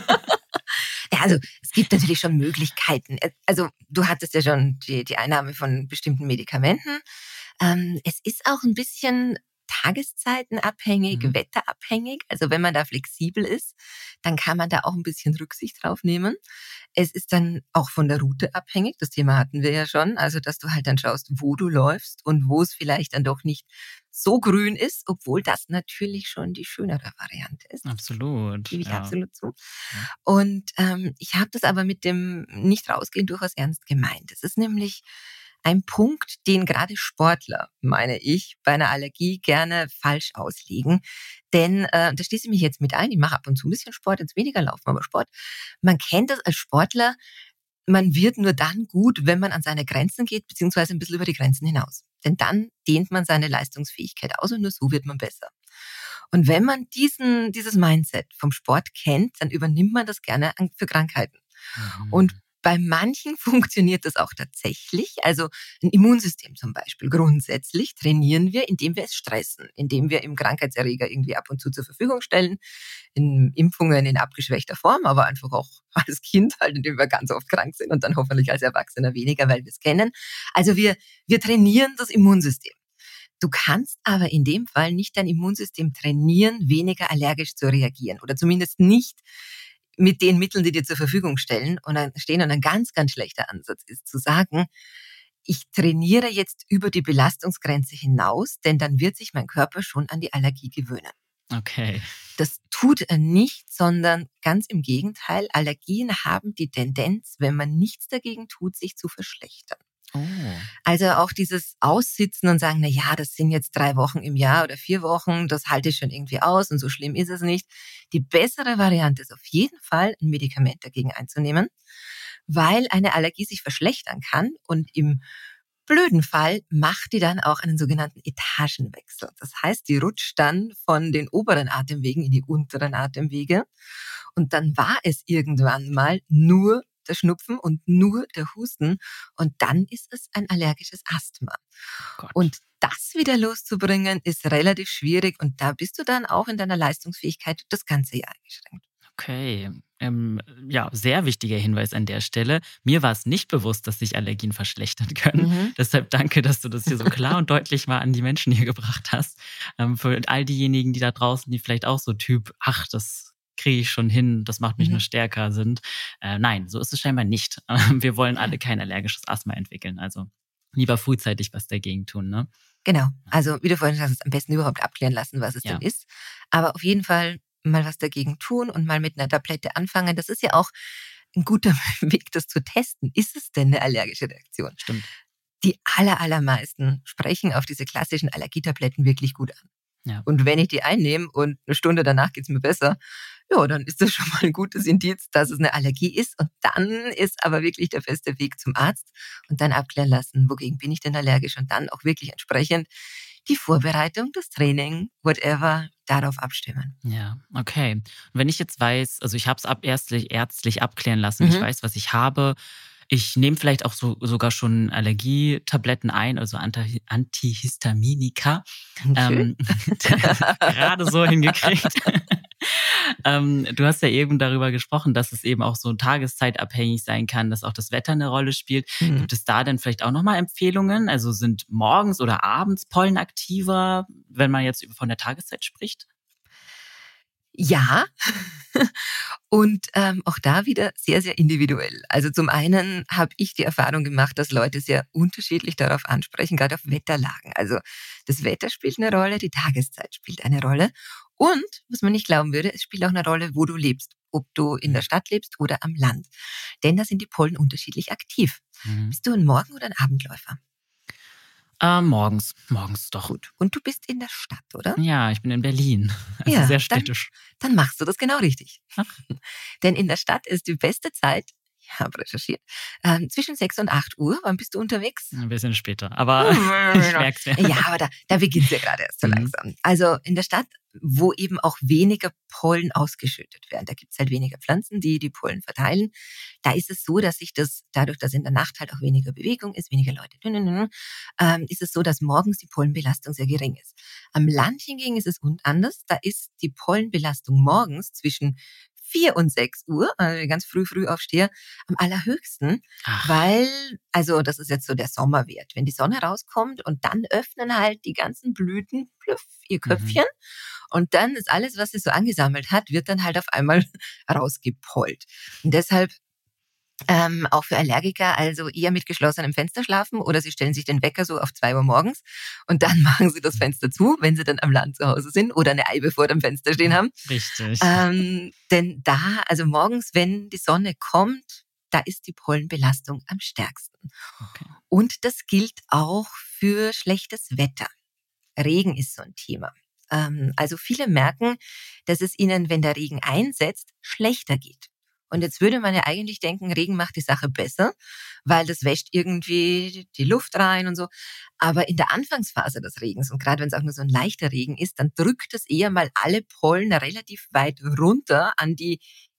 Speaker 1: Ja, also es gibt natürlich schon Möglichkeiten. Äh, Also du hattest ja schon die, die Einnahme von bestimmten Medikamenten. Ähm, es ist auch ein bisschen tageszeitenabhängig,
Speaker 2: Mhm.
Speaker 1: wetterabhängig. Also wenn man da flexibel ist, dann kann man da auch ein bisschen Rücksicht drauf nehmen. Es ist dann auch von der Route abhängig. Das Thema hatten wir ja schon. Also dass du halt dann schaust, wo du läufst und wo es vielleicht dann doch nicht so grün ist, obwohl das natürlich schon die schönere Variante ist.
Speaker 2: Absolut,
Speaker 1: Gebe ich
Speaker 2: ja.
Speaker 1: absolut zu.
Speaker 2: Ja.
Speaker 1: Und ähm, ich habe das aber mit dem Nicht-Rausgehen durchaus ernst gemeint. Es ist nämlich ein Punkt, den gerade Sportler, meine ich, bei einer Allergie gerne falsch auslegen. Denn äh, da schließe ich mich jetzt mit ein. Ich mache ab und zu ein bisschen Sport, jetzt weniger Laufen, aber Sport. Man kennt das als Sportler, man wird nur dann gut, wenn man an seine Grenzen geht, beziehungsweise ein bisschen über die Grenzen hinaus. Denn dann dehnt man seine Leistungsfähigkeit aus und nur so wird man besser. Und wenn man diesen, dieses Mindset vom Sport kennt, dann übernimmt man das gerne an- für Krankheiten. Und
Speaker 2: Mhm.
Speaker 1: Bei manchen funktioniert das auch tatsächlich. Also ein Immunsystem zum Beispiel. Grundsätzlich trainieren wir, indem wir es stressen, indem wir ihm Krankheitserreger irgendwie ab und zu zur Verfügung stellen, in Impfungen in abgeschwächter Form, aber einfach auch als Kind halt, indem wir ganz oft krank sind und dann hoffentlich als Erwachsener weniger, weil wir es kennen. Also wir, wir trainieren das Immunsystem. Du kannst aber in dem Fall nicht dein Immunsystem trainieren, weniger allergisch zu reagieren oder zumindest nicht mit den Mitteln, die dir zur Verfügung stellen und dann stehen. Und ein ganz, ganz schlechter Ansatz ist zu sagen, ich trainiere jetzt über die Belastungsgrenze hinaus, denn dann wird sich mein Körper schon an die Allergie gewöhnen.
Speaker 2: Okay.
Speaker 1: Das tut er nicht, sondern ganz im Gegenteil. Allergien haben die Tendenz, wenn man nichts dagegen tut, sich zu verschlechtern.
Speaker 2: Oh.
Speaker 1: Also auch dieses Aussitzen und sagen, na ja, das sind jetzt drei Wochen im Jahr oder vier Wochen, das halte ich schon irgendwie aus und so schlimm ist es nicht. Die bessere Variante ist auf jeden Fall, ein Medikament dagegen einzunehmen, weil eine Allergie sich verschlechtern kann und im blöden Fall macht die dann auch einen sogenannten Etagenwechsel. Das heißt, die rutscht dann von den oberen Atemwegen in die unteren Atemwege und dann war es irgendwann mal nur der Schnupfen und nur der Husten und dann ist es ein allergisches Asthma.
Speaker 2: Gott.
Speaker 1: Und das wieder loszubringen, ist relativ schwierig und da bist du dann auch in deiner Leistungsfähigkeit das ganze Jahr eingeschränkt.
Speaker 2: Okay, ähm, ja, sehr wichtiger Hinweis an der Stelle. Mir war es nicht bewusst, dass sich Allergien verschlechtern können.
Speaker 1: Mhm.
Speaker 2: Deshalb danke, dass du das hier so klar und deutlich mal an die Menschen hier gebracht hast. Ähm, für all diejenigen, die da draußen, die vielleicht auch so Typ, ach, das kriege ich schon hin, das macht mich
Speaker 1: Mhm.
Speaker 2: nur stärker sind. Äh, nein, so ist es scheinbar nicht. Wir wollen alle kein allergisches Asthma entwickeln. Also lieber frühzeitig was dagegen tun, ne?
Speaker 1: Genau, also wie du vorhin sagst, am besten überhaupt abklären lassen, was es
Speaker 2: Ja.
Speaker 1: denn ist. Aber auf jeden Fall mal was dagegen tun und mal mit einer Tablette anfangen. Das ist ja auch ein guter Weg, das zu testen. Ist es denn eine allergische Reaktion?
Speaker 2: Stimmt.
Speaker 1: Die aller, allermeisten sprechen auf diese klassischen Allergietabletten wirklich gut an.
Speaker 2: Ja.
Speaker 1: Und wenn ich die einnehme und eine Stunde danach geht's mir besser, ja, dann ist das schon mal ein gutes Indiz, dass es eine Allergie ist. Und dann ist aber wirklich der feste Weg zum Arzt und dann abklären lassen, wogegen bin ich denn allergisch und dann auch wirklich entsprechend die Vorbereitung, das Training, whatever, darauf abstimmen.
Speaker 2: Ja, okay. Und wenn ich jetzt weiß, also ich habe es ab ärztlich, ärztlich abklären lassen, ich
Speaker 1: Mhm.
Speaker 2: weiß, was ich habe. Ich nehme vielleicht auch so, sogar schon Allergietabletten ein, also Anti- Antihistaminika.
Speaker 1: Schön.
Speaker 2: Ähm, gerade so hingekriegt. ähm, du hast ja eben darüber gesprochen, dass es eben auch so tageszeitabhängig sein kann, dass auch das Wetter eine Rolle spielt.
Speaker 1: Mhm.
Speaker 2: Gibt es da denn vielleicht auch nochmal Empfehlungen? Also sind morgens oder abends Pollen aktiver, wenn man jetzt von der Tageszeit spricht?
Speaker 1: Ja, und ähm, auch da wieder sehr, sehr individuell. Also zum einen habe ich die Erfahrung gemacht, dass Leute sehr unterschiedlich darauf ansprechen, gerade auf Wetterlagen. Also das Wetter spielt eine Rolle, die Tageszeit spielt eine Rolle. Und, was man nicht glauben würde, es spielt auch eine Rolle, wo du lebst. Ob du in der Stadt lebst oder am Land. Denn da sind die Pollen unterschiedlich aktiv.
Speaker 2: Mhm.
Speaker 1: Bist du ein Morgen- oder ein Abendläufer?
Speaker 2: Äh, morgens, morgens doch.
Speaker 1: Gut. Und du bist in der Stadt, oder?
Speaker 2: Ja, ich bin in Berlin. Also
Speaker 1: Ja,
Speaker 2: sehr
Speaker 1: dann-
Speaker 2: städtisch.
Speaker 1: Dann machst du das genau richtig.
Speaker 2: Ach.
Speaker 1: Denn in der Stadt ist die beste Zeit, ich habe recherchiert, ähm, zwischen sechs und acht Uhr. Wann bist du unterwegs?
Speaker 2: Ein bisschen später. Aber ich merk's ja.
Speaker 1: Ja, aber da, da beginnt es ja gerade erst so
Speaker 2: Mhm.
Speaker 1: langsam. Also in der Stadt, wo eben auch weniger Pollen ausgeschüttet werden, da gibt es halt weniger Pflanzen, die die Pollen verteilen. Da ist es so, dass sich das, dadurch, dass in der Nacht halt auch weniger Bewegung ist, weniger Leute, ähm, ist es so, dass morgens die Pollenbelastung sehr gering ist. Am Land hingegen ist es anders. Da ist die Pollenbelastung morgens zwischen vier und sechs Uhr, also ganz früh, früh aufstehe, am allerhöchsten,
Speaker 2: Ach,
Speaker 1: weil, also das ist jetzt so der Sommerwert, wenn die Sonne rauskommt und dann öffnen halt die ganzen Blüten plüff, ihr Köpfchen und dann ist alles, was sie so angesammelt hat, wird dann halt auf einmal rausgepollt. Und deshalb ähm, auch für Allergiker, also eher mit geschlossenem Fenster schlafen oder sie stellen sich den Wecker so auf zwei Uhr morgens und dann machen sie das Fenster zu, wenn sie dann am Land zu Hause sind oder eine Eibe vor dem Fenster stehen haben.
Speaker 2: richtig.
Speaker 1: Ähm, denn da, also morgens, wenn die Sonne kommt, da ist die Pollenbelastung am stärksten.
Speaker 2: Okay.
Speaker 1: Und das gilt auch für schlechtes Wetter. Regen ist so ein Thema. Ähm, also viele merken, dass es ihnen, wenn der Regen einsetzt, schlechter geht. Und jetzt würde man ja eigentlich denken, Regen macht die Sache besser, weil das wäscht irgendwie die Luft rein und so. Aber in der Anfangsphase des Regens, und gerade wenn es auch nur so ein leichter Regen ist, dann drückt es eher mal alle Pollen relativ weit runter an die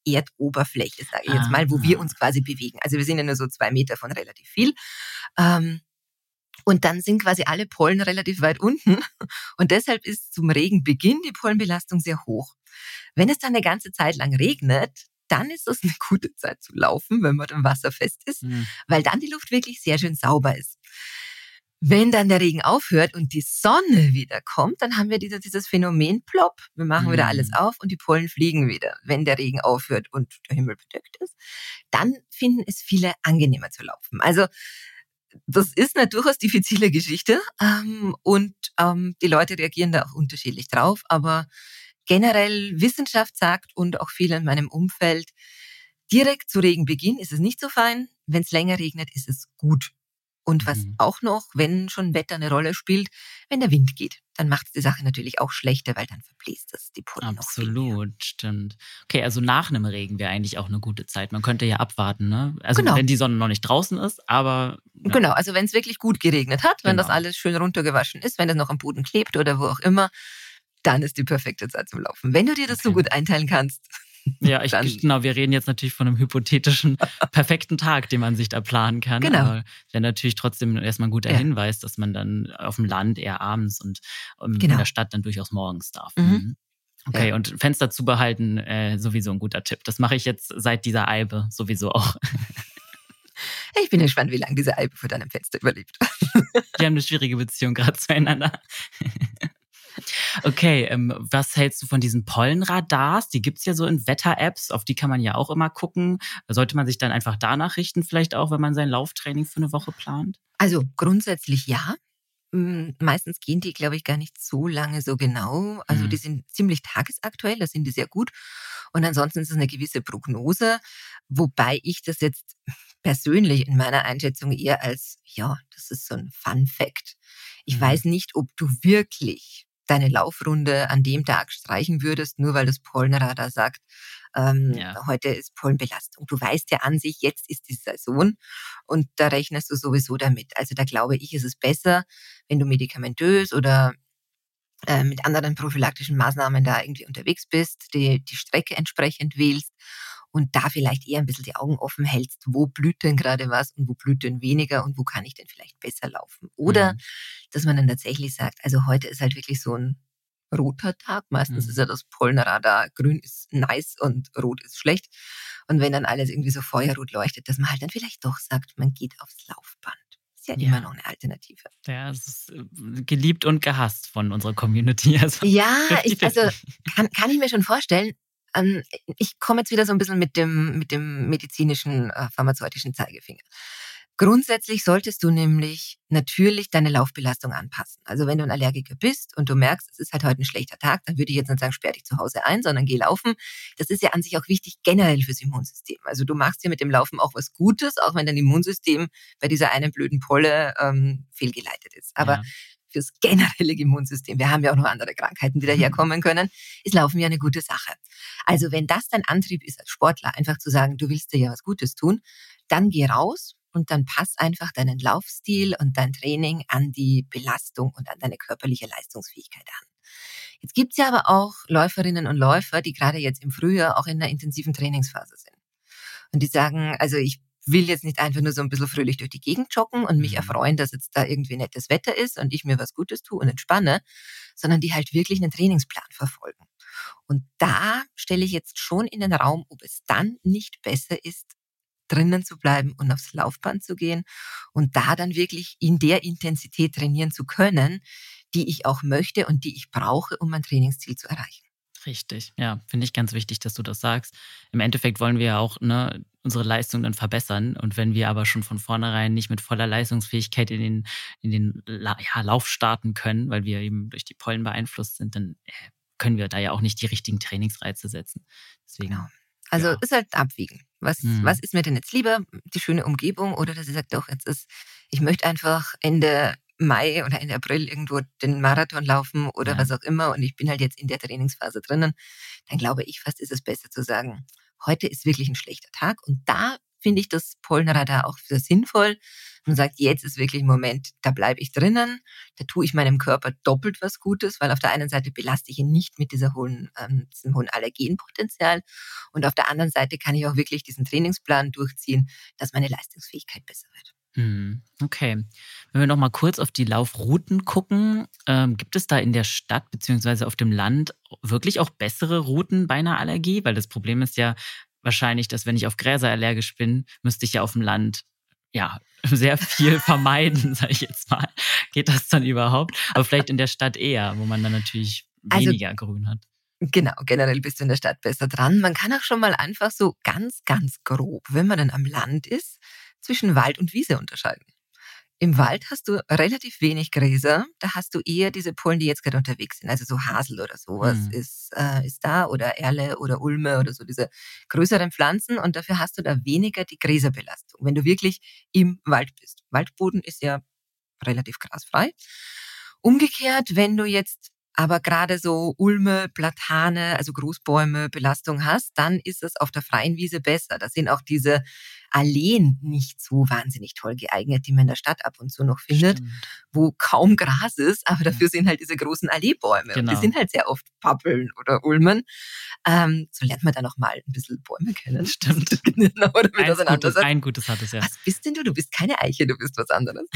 Speaker 1: Erdoberfläche, sage ich jetzt mal, wo wir
Speaker 2: Ah.
Speaker 1: uns quasi bewegen. Also wir sind ja nur so zwei Meter von relativ viel. Ähm, und dann sind quasi alle Pollen relativ weit unten. Und deshalb ist zum Regenbeginn die Pollenbelastung sehr hoch. Wenn es dann eine ganze Zeit lang regnet, dann ist es eine gute Zeit zu laufen, wenn man dann wasserfest ist,
Speaker 2: Hm.
Speaker 1: weil dann die Luft wirklich sehr schön sauber ist. Wenn dann der Regen aufhört und die Sonne wieder kommt, dann haben wir dieses, dieses Phänomen plopp. Wir machen wieder alles
Speaker 2: Hm.
Speaker 1: auf und die Pollen fliegen wieder. Wenn der Regen aufhört und der Himmel bedeckt ist, dann finden es viele angenehmer zu laufen. Also das ist eine durchaus diffizile Geschichte ähm, und ähm, die Leute reagieren da auch unterschiedlich drauf. Aber generell Wissenschaft sagt und auch viele in meinem Umfeld, direkt zu Regenbeginn ist es nicht so fein. Wenn es länger regnet, ist es gut. Und was
Speaker 2: Mhm.
Speaker 1: auch noch, wenn schon Wetter eine Rolle spielt, wenn der Wind geht, dann macht es die Sache natürlich auch schlechter, weil dann verbläst es die Pollen noch viel mehr.
Speaker 2: Absolut, stimmt. Okay, also nach einem Regen wäre eigentlich auch eine gute Zeit. Man könnte ja abwarten, ne? Also
Speaker 1: Genau,
Speaker 2: wenn die Sonne noch nicht draußen ist, aber ja,
Speaker 1: genau. Also wenn es wirklich gut geregnet hat, wenn das
Speaker 2: genau.
Speaker 1: alles schön runtergewaschen ist, wenn es noch am Boden klebt oder wo auch immer, dann ist die perfekte Zeit zum Laufen. Wenn du dir das so
Speaker 2: Okay.
Speaker 1: gut einteilen kannst,
Speaker 2: Ja, ich,
Speaker 1: dann
Speaker 2: genau, wir reden jetzt natürlich von einem hypothetischen, perfekten Tag, den man sich da planen kann.
Speaker 1: genau.
Speaker 2: Aber wäre natürlich trotzdem erstmal ein guter
Speaker 1: Ja,
Speaker 2: Hinweis, dass man dann auf dem Land eher abends und ähm, in
Speaker 1: genau.
Speaker 2: der Stadt dann durchaus morgens darf.
Speaker 1: Mhm.
Speaker 2: Mhm. Okay,
Speaker 1: Ja.
Speaker 2: und Fenster zubehalten, äh, sowieso ein guter Tipp. Das mache ich jetzt seit dieser Eibe sowieso auch.
Speaker 1: Ich bin gespannt, wie lange diese Eibe vor deinem Fenster überlebt.
Speaker 2: Die haben eine schwierige Beziehung gerade zueinander. Okay, ähm, was hältst du von diesen Pollenradars? Die gibt's ja so in Wetter-Apps, auf die kann man ja auch immer gucken. Sollte man sich dann einfach danach richten, vielleicht auch, wenn man sein Lauftraining für eine Woche plant?
Speaker 1: Also grundsätzlich ja. Mm, Meistens gehen die, glaube ich, gar nicht so lange so genau. Also die
Speaker 2: Hm.
Speaker 1: sind ziemlich tagesaktuell, da sind die sehr gut. Und ansonsten ist es eine gewisse Prognose, wobei ich das jetzt persönlich in meiner Einschätzung eher als, ja, das ist so ein Fun Fact. Ich
Speaker 2: Mhm.
Speaker 1: weiß nicht, ob du wirklich deine Laufrunde an dem Tag streichen würdest, nur weil das Pollenradar sagt, ähm,
Speaker 2: Ja.
Speaker 1: heute ist Pollenbelastung. Du weißt ja an sich, jetzt ist die Saison und da rechnest du sowieso damit. Also da glaube ich, ist es besser, wenn du medikamentös oder äh, mit anderen prophylaktischen Maßnahmen da irgendwie unterwegs bist, die, die Strecke entsprechend wählst und da vielleicht eher ein bisschen die Augen offen hältst, wo blüht denn gerade was und wo blüht denn weniger und wo kann ich denn vielleicht besser laufen. Oder
Speaker 2: Mhm.
Speaker 1: dass man dann tatsächlich sagt, also heute ist halt wirklich so ein roter Tag. Meistens ist
Speaker 2: Mhm.
Speaker 1: ja das Pollenradar, grün ist nice und rot ist schlecht. Und wenn dann alles irgendwie so feuerrot leuchtet, dass man halt dann vielleicht doch sagt, man geht aufs Laufband. Ist ja immer
Speaker 2: Ja.
Speaker 1: noch eine Alternative.
Speaker 2: Ja, es ist äh, geliebt und gehasst von unserer Community. Also
Speaker 1: Ja, ich, also
Speaker 2: fifty-fifty.
Speaker 1: kann, kann ich mir schon vorstellen. Ähm, ich komme jetzt wieder so ein bisschen mit dem, mit dem medizinischen, äh, pharmazeutischen Zeigefinger. Grundsätzlich solltest du nämlich natürlich deine Laufbelastung anpassen. Also wenn du ein Allergiker bist und du merkst, es ist halt heute ein schlechter Tag, dann würde ich jetzt nicht sagen, sperr dich zu Hause ein, sondern geh laufen. Das ist ja an sich auch wichtig generell fürs Immunsystem. Also du machst ja mit dem Laufen auch was Gutes, auch wenn dein Immunsystem bei dieser einen blöden Polle ähm, fehlgeleitet ist. Aber
Speaker 2: Ja.
Speaker 1: fürs generelle Immunsystem, wir haben ja auch noch andere Krankheiten, die daherkommen können, ist Laufen ja eine gute Sache. Also wenn das dein Antrieb ist als Sportler, einfach zu sagen, du willst dir ja was Gutes tun, dann geh raus und dann pass einfach deinen Laufstil und dein Training an die Belastung und an deine körperliche Leistungsfähigkeit an. Jetzt gibt's ja aber auch Läuferinnen und Läufer, die gerade jetzt im Frühjahr auch in einer intensiven Trainingsphase sind. Und die sagen, also ich will jetzt nicht einfach nur so ein bisschen fröhlich durch die Gegend joggen und mich
Speaker 2: Mhm.
Speaker 1: erfreuen, dass jetzt da irgendwie nettes Wetter ist und ich mir was Gutes tue und entspanne, sondern die halt wirklich einen Trainingsplan verfolgen. Und da stelle ich jetzt schon in den Raum, ob es dann nicht besser ist, drinnen zu bleiben und aufs Laufband zu gehen und da dann wirklich in der Intensität trainieren zu können, die ich auch möchte und die ich brauche, um mein Trainingsziel zu erreichen.
Speaker 2: Richtig, ja, finde ich ganz wichtig, dass du das sagst. Im Endeffekt wollen wir ja auch, ne, unsere Leistung dann verbessern. Und wenn wir aber schon von vornherein nicht mit voller Leistungsfähigkeit in den, in den La ja, Lauf starten können, weil wir eben durch die Pollen beeinflusst sind, dann äh, können wir da ja auch nicht die richtigen Trainingsreize setzen.
Speaker 1: Genau.
Speaker 2: Deswegen,
Speaker 1: Also
Speaker 2: ja.
Speaker 1: ist halt abwiegen. Was, was
Speaker 2: Mhm.
Speaker 1: ist mir denn jetzt lieber? Die schöne Umgebung oder dass ich sage, doch, jetzt ist, ich möchte einfach Ende Mai oder Ende April irgendwo den Marathon laufen oder
Speaker 2: Ja.
Speaker 1: was auch immer und ich bin halt jetzt in der Trainingsphase drinnen, dann glaube ich fast, ist es besser zu sagen, heute ist wirklich ein schlechter Tag und da finde ich das Pollenradar auch sehr sinnvoll. Man sagt, jetzt ist wirklich ein Moment, da bleibe ich drinnen, da tue ich meinem Körper doppelt was Gutes, weil auf der einen Seite belaste ich ihn nicht mit dieser hohen, ähm, diesem hohen Allergenpotenzial und auf der anderen Seite kann ich auch wirklich diesen Trainingsplan durchziehen, dass meine Leistungsfähigkeit besser wird.
Speaker 2: Hm, okay. Wenn wir noch mal kurz auf die Laufrouten gucken, ähm, gibt es da in der Stadt beziehungsweise auf dem Land wirklich auch bessere Routen bei einer Allergie? Weil das Problem ist ja wahrscheinlich, dass wenn ich auf Gräser allergisch bin, müsste ich ja auf dem Land ja sehr viel vermeiden, sage ich jetzt mal. Geht das dann überhaupt? Aber vielleicht in der Stadt eher, wo man dann natürlich
Speaker 1: Also
Speaker 2: weniger Grün hat.
Speaker 1: genau, generell bist du in der Stadt besser dran. Man kann auch schon mal einfach so ganz, ganz grob, wenn man dann am Land ist, zwischen Wald und Wiese unterscheiden. Im Wald hast du relativ wenig Gräser, da hast du eher diese Pollen, die jetzt gerade unterwegs sind. Also so Hasel oder sowas
Speaker 2: Hm.
Speaker 1: ist, äh, ist da oder Erle oder Ulme oder so diese größeren Pflanzen und dafür hast du da weniger die Gräserbelastung, wenn du wirklich im Wald bist. Waldboden ist ja relativ grasfrei. Umgekehrt, wenn du jetzt aber gerade so Ulme, Platane, also Großbäume Belastung hast, dann ist es auf der freien Wiese besser. Da sind auch diese Alleen nicht so wahnsinnig toll geeignet, die man in der Stadt ab und zu noch findet,
Speaker 2: Stimmt.
Speaker 1: wo kaum Gras ist, aber
Speaker 2: Ja,
Speaker 1: dafür sind halt diese großen Alleebäume und die
Speaker 2: genau.
Speaker 1: sind halt sehr oft Pappeln oder Ulmen. Ähm, so lernt man dann auch mal ein bisschen Bäume kennen.
Speaker 2: Stimmt.
Speaker 1: Genau, oder mit
Speaker 2: Eins Gutes,
Speaker 1: auseinandersetzt.
Speaker 2: ein Gutes hat es ja.
Speaker 1: Was bist denn du? Du bist keine Eiche, du bist was anderes.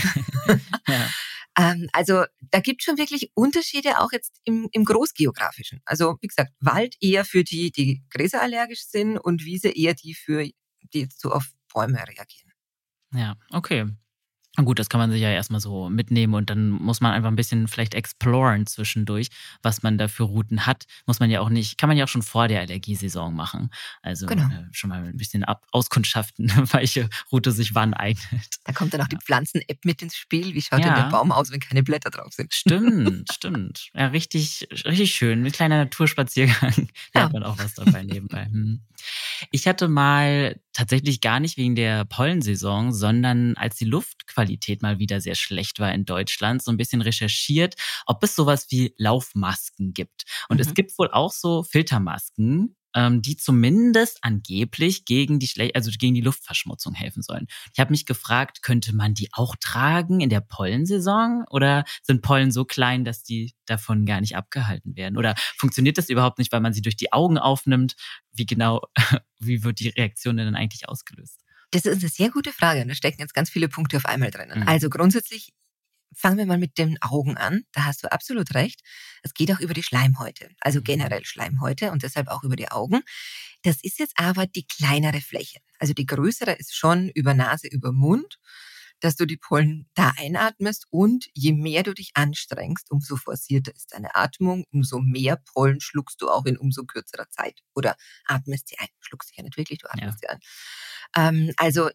Speaker 2: Ja.
Speaker 1: Ähm, also da gibt es schon wirklich Unterschiede, auch jetzt im, im Großgeografischen. Also wie gesagt, Wald eher für die, die gräserallergisch sind und Wiese eher die für die jetzt so auf Bäume reagieren.
Speaker 2: Ja, okay. Na gut, das kann man sich ja erstmal so mitnehmen und dann muss man einfach ein bisschen vielleicht exploren zwischendurch, was man da für Routen hat. Muss man ja auch nicht kann man ja auch schon vor der Allergiesaison machen. Also,
Speaker 1: Genau.
Speaker 2: äh, schon mal ein bisschen ab auskundschaften, welche Route sich wann eignet.
Speaker 1: Da kommt dann auch die
Speaker 2: Ja.
Speaker 1: Pflanzen-App mit ins Spiel. Wie schaut denn der
Speaker 2: Ja,
Speaker 1: Baum aus, wenn keine Blätter drauf sind?
Speaker 2: stimmt, stimmt. Ja, richtig richtig schön. 'N kleiner Naturspaziergang.
Speaker 1: Ja.
Speaker 2: Lernt man auch was dabei nebenbei. Mhm. Ich hatte mal tatsächlich gar nicht wegen der Pollensaison, sondern als die Luftqualität mal wieder sehr schlecht war in Deutschland, so ein bisschen recherchiert, ob es sowas wie Laufmasken gibt. Und es
Speaker 1: Mhm.
Speaker 2: gibt wohl auch so Filtermasken, ähm, die zumindest angeblich gegen die schle also gegen die Luftverschmutzung helfen sollen. Ich habe mich gefragt, könnte man die auch tragen in der Pollensaison oder sind Pollen so klein, dass die davon gar nicht abgehalten werden? Oder funktioniert das überhaupt nicht, weil man sie durch die Augen aufnimmt? Wie genau wie wird die Reaktion denn dann eigentlich ausgelöst?
Speaker 1: Das ist eine sehr gute Frage und da stecken jetzt ganz viele Punkte auf einmal drinnen.
Speaker 2: Mhm.
Speaker 1: Also grundsätzlich fangen wir mal mit den Augen an. Da hast du absolut recht. Es geht auch über die Schleimhäute, also
Speaker 2: Mhm.
Speaker 1: generell Schleimhäute und deshalb auch über die Augen. Das ist jetzt aber die kleinere Fläche. Also die größere ist schon über Nase, über Mund, dass du die Pollen da einatmest und je mehr du dich anstrengst, umso forcierter ist deine Atmung, umso mehr Pollen schluckst du auch in umso kürzerer Zeit oder atmest sie ein. Schluckst sie ja nicht wirklich, du
Speaker 2: Ja.
Speaker 1: atmest sie ein. Ähm, also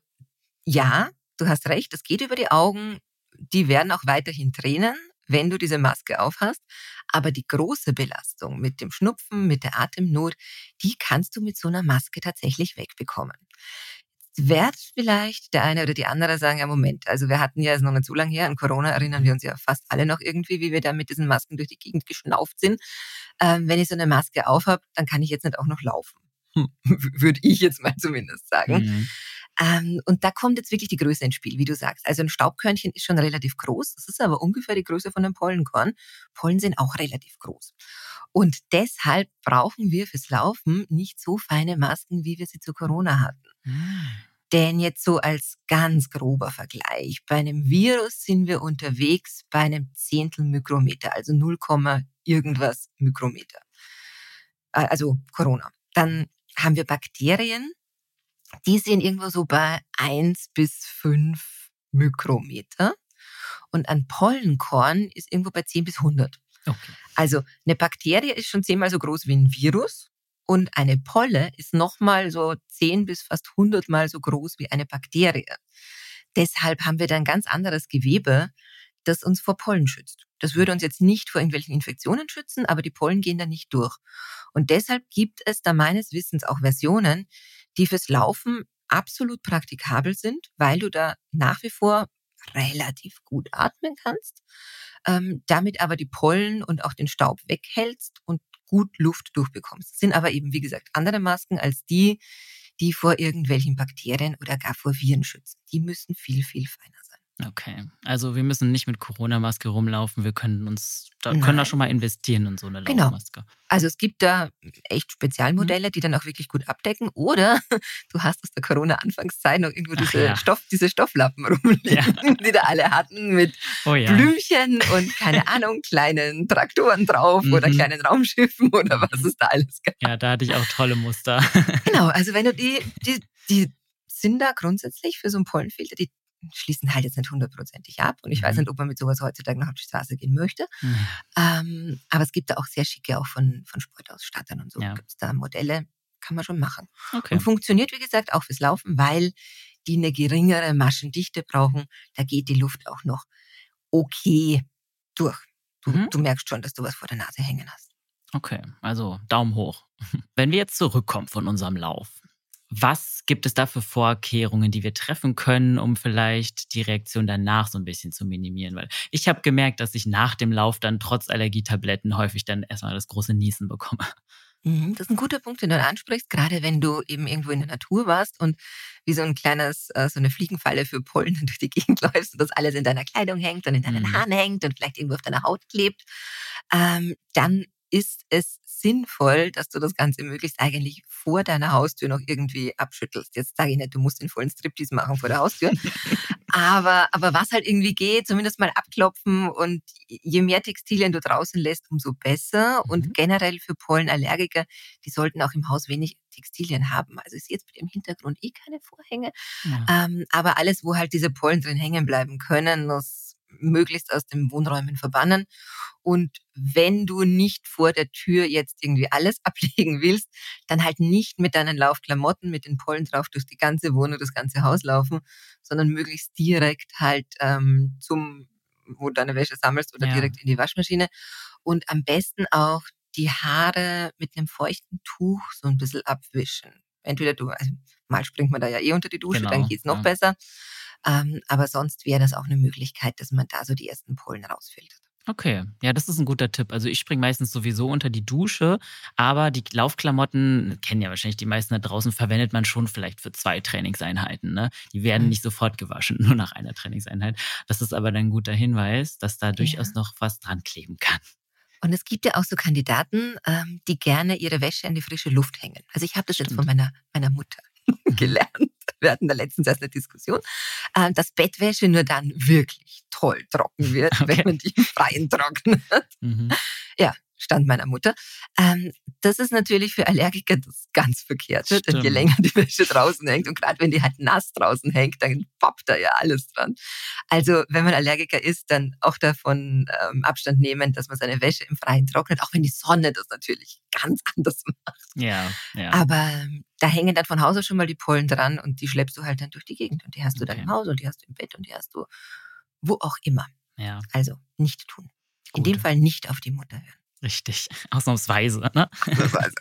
Speaker 1: ja, du hast recht, es geht über die Augen. Die werden auch weiterhin tränen, wenn du diese Maske aufhast. Aber die große Belastung mit dem Schnupfen, mit der Atemnot, die kannst du mit so einer Maske tatsächlich wegbekommen. Jetzt wird vielleicht der eine oder die andere sagen, ja Moment, also wir hatten ja, ist noch nicht so lange her, an Corona erinnern wir uns ja fast alle noch irgendwie, wie wir da mit diesen Masken durch die Gegend geschnauft sind. Ähm, wenn ich so eine Maske aufhab, dann kann ich jetzt nicht auch noch laufen. Hm, würde ich jetzt mal zumindest sagen.
Speaker 2: Mhm.
Speaker 1: Ähm, und da kommt jetzt wirklich die Größe ins Spiel, wie du sagst. Also ein Staubkörnchen ist schon relativ groß. Das ist aber ungefähr die Größe von einem Pollenkorn. Pollen sind auch relativ groß. Und deshalb brauchen wir fürs Laufen nicht so feine Masken, wie wir sie zu Corona hatten.
Speaker 2: Hm.
Speaker 1: Denn jetzt so als ganz grober Vergleich, bei einem Virus sind wir unterwegs bei einem Zehntel Mikrometer, also null, irgendwas Mikrometer. Äh, Also Corona. Dann haben wir Bakterien, die sind irgendwo so bei eins bis fünf Mikrometer und ein Pollenkorn ist irgendwo bei zehn bis hundert.
Speaker 2: Okay.
Speaker 1: Also eine Bakterie ist schon zehnmal so groß wie ein Virus und eine Polle ist nochmal so zehn bis fast hundertmal so groß wie eine Bakterie. Deshalb haben wir da ein ganz anderes Gewebe, das uns vor Pollen schützt. Das würde uns jetzt nicht vor irgendwelchen Infektionen schützen, aber die Pollen gehen da nicht durch. Und deshalb gibt es da meines Wissens auch Versionen, die fürs Laufen absolut praktikabel sind, weil du da nach wie vor relativ gut atmen kannst, ähm, damit aber die Pollen und auch den Staub weghältst und gut Luft durchbekommst. Das sind aber eben, wie gesagt, andere Masken als die, die vor irgendwelchen Bakterien oder gar vor Viren schützen. Die müssen viel, viel feiner sein.
Speaker 2: Okay, also wir müssen nicht mit Corona-Maske rumlaufen, wir können uns da können da
Speaker 1: Nein,
Speaker 2: schon mal investieren in so eine
Speaker 1: genau.
Speaker 2: Laufmaske.
Speaker 1: Also es gibt da echt
Speaker 2: Mhm.
Speaker 1: Spezialmodelle, die dann auch wirklich gut abdecken. Oder du hast aus der Corona-Anfangszeit noch irgendwo
Speaker 2: Ach
Speaker 1: diese
Speaker 2: ja,
Speaker 1: Stoff, diese Stofflappen
Speaker 2: ja.
Speaker 1: rumliegen, die da alle hatten mit
Speaker 2: Oh ja.
Speaker 1: Blümchen und keine Ahnung, kleinen Traktoren drauf oder
Speaker 2: Mhm,
Speaker 1: kleinen Raumschiffen oder was
Speaker 2: mhm.
Speaker 1: es da alles gab.
Speaker 2: Ja, da hatte ich auch tolle Muster.
Speaker 1: Genau, also wenn du die, die, die sind da grundsätzlich für so einen Pollenfilter, die schließen halt jetzt nicht hundertprozentig ab. Und ich weiß nicht,
Speaker 2: Mhm.
Speaker 1: ob man mit sowas heutzutage noch auf die Straße gehen möchte.
Speaker 2: Ja,
Speaker 1: Ähm, aber es gibt da auch sehr schicke, auch von, von Sportausstattern und so,
Speaker 2: ja,
Speaker 1: gibt es da Modelle, kann man schon machen.
Speaker 2: okay.
Speaker 1: Und funktioniert, wie gesagt, auch fürs Laufen, weil die eine geringere Maschendichte brauchen. Da geht die Luft auch noch okay durch. Du,
Speaker 2: Mhm.
Speaker 1: du merkst schon, dass du was vor der Nase hängen hast.
Speaker 2: Okay, also Daumen hoch. Wenn wir jetzt zurückkommen von unserem Lauf, was gibt es da für Vorkehrungen, die wir treffen können, um vielleicht die Reaktion danach so ein bisschen zu minimieren? Weil ich habe gemerkt, dass ich nach dem Lauf dann trotz Allergietabletten häufig dann erstmal das große Niesen bekomme.
Speaker 1: Mhm, das ist ein guter Punkt, den du da ansprichst, gerade wenn du eben irgendwo in der Natur warst und wie so ein kleines äh, so eine Fliegenfalle für Pollen durch die Gegend läufst und das alles in deiner Kleidung hängt und in deinen
Speaker 2: Mhm.
Speaker 1: Haaren hängt und vielleicht irgendwo auf deiner Haut klebt, ähm, dann ist es sinnvoll, dass du das Ganze möglichst eigentlich vor deiner Haustür noch irgendwie abschüttelst. Jetzt sage ich nicht, du musst den vollen Striptease machen vor der Haustür, aber, aber was halt irgendwie geht, zumindest mal abklopfen und je mehr Textilien du draußen lässt, umso besser. Und
Speaker 2: Mhm.
Speaker 1: generell für Pollenallergiker, die sollten auch im Haus wenig Textilien haben. Also ich sehe jetzt mit dem Hintergrund eh keine Vorhänge,
Speaker 2: Ja.
Speaker 1: ähm, aber alles, wo halt diese Pollen drin hängen bleiben können, das möglichst aus den Wohnräumen verbannen. Und wenn du nicht vor der Tür jetzt irgendwie alles ablegen willst, dann halt nicht mit deinen Laufklamotten, mit den Pollen drauf durch die ganze Wohnung, das ganze Haus laufen, sondern möglichst direkt halt ähm, zum, wo du deine Wäsche sammelst oder
Speaker 2: Ja.
Speaker 1: direkt in die Waschmaschine. Und am besten auch die Haare mit einem feuchten Tuch so ein bisschen abwischen. Entweder du, also mal springt man da ja eh unter die Dusche, dann
Speaker 2: Genau,
Speaker 1: geht's noch
Speaker 2: ja.
Speaker 1: besser. Ähm, aber sonst wäre das auch eine Möglichkeit, dass man da so die ersten Pollen rausfiltert.
Speaker 2: Okay, ja, das ist ein guter Tipp. Also, ich springe meistens sowieso unter die Dusche, aber die Laufklamotten, kennen ja wahrscheinlich die meisten da draußen, verwendet man schon vielleicht für zwei Trainingseinheiten, ne? Die werden
Speaker 1: Mhm.
Speaker 2: nicht sofort gewaschen, nur nach einer Trainingseinheit. Das ist aber dann 'n guter Hinweis, dass da durchaus
Speaker 1: Ja.
Speaker 2: noch was dran kleben kann.
Speaker 1: Und es gibt ja auch so Kandidaten, ähm, die gerne ihre Wäsche in die frische Luft hängen. Also ich habe das jetzt von
Speaker 2: Stimmt.
Speaker 1: meiner, meiner Mutter
Speaker 2: Mhm.
Speaker 1: gelernt. Wir hatten da letztens erst eine Diskussion, äh, dass Bettwäsche nur dann wirklich toll trocken wird, wenn
Speaker 2: Okay.
Speaker 1: man die im Freien trocknet.
Speaker 2: Mhm.
Speaker 1: Ja, stand meiner Mutter. Ähm, das ist natürlich für Allergiker das ganz Verkehrte, denn je
Speaker 2: Stimmt.
Speaker 1: länger die Wäsche draußen hängt und gerade wenn die halt nass draußen hängt, dann pappt da ja alles dran. Also wenn man Allergiker ist, dann auch davon ähm, Abstand nehmen, dass man seine Wäsche im Freien trocknet, auch wenn die Sonne das natürlich ganz anders macht.
Speaker 2: Ja, ja,
Speaker 1: Aber ähm, da hängen dann von Haus aus schon mal die Pollen dran und die schleppst du halt dann durch die Gegend und die hast du dann
Speaker 2: okay.
Speaker 1: im Haus und die hast du im Bett und die hast du wo auch immer.
Speaker 2: Ja,
Speaker 1: Also nicht tun. In dem
Speaker 2: gut.
Speaker 1: Fall nicht auf die Mutter hören.
Speaker 2: Richtig. Ausnahmsweise, ne?
Speaker 1: Ausnahmsweise.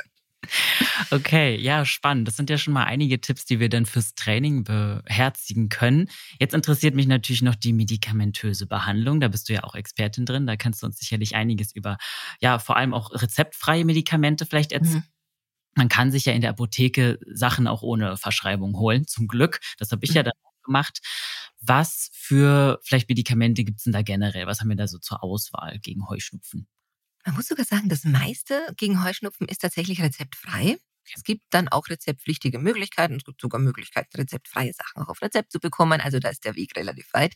Speaker 2: Okay, ja, spannend. Das sind ja schon mal einige Tipps, die wir dann fürs Training beherzigen können. Jetzt interessiert mich natürlich noch die medikamentöse Behandlung. Da bist du ja auch Expertin drin. Da kannst du uns sicherlich einiges über, ja, vor allem auch rezeptfreie Medikamente vielleicht erzählen.
Speaker 1: Mhm.
Speaker 2: Man kann sich ja in der Apotheke Sachen auch ohne Verschreibung holen, zum Glück. Das habe ich ja
Speaker 1: Mhm.
Speaker 2: dann auch gemacht. Was für vielleicht Medikamente gibt's denn da generell? Was haben wir da so zur Auswahl gegen Heuschnupfen?
Speaker 1: Man muss sogar sagen, das meiste gegen Heuschnupfen ist tatsächlich rezeptfrei. Es gibt dann auch rezeptpflichtige Möglichkeiten. Es gibt sogar Möglichkeiten, rezeptfreie Sachen auch auf Rezept zu bekommen. Also da ist der Weg relativ weit.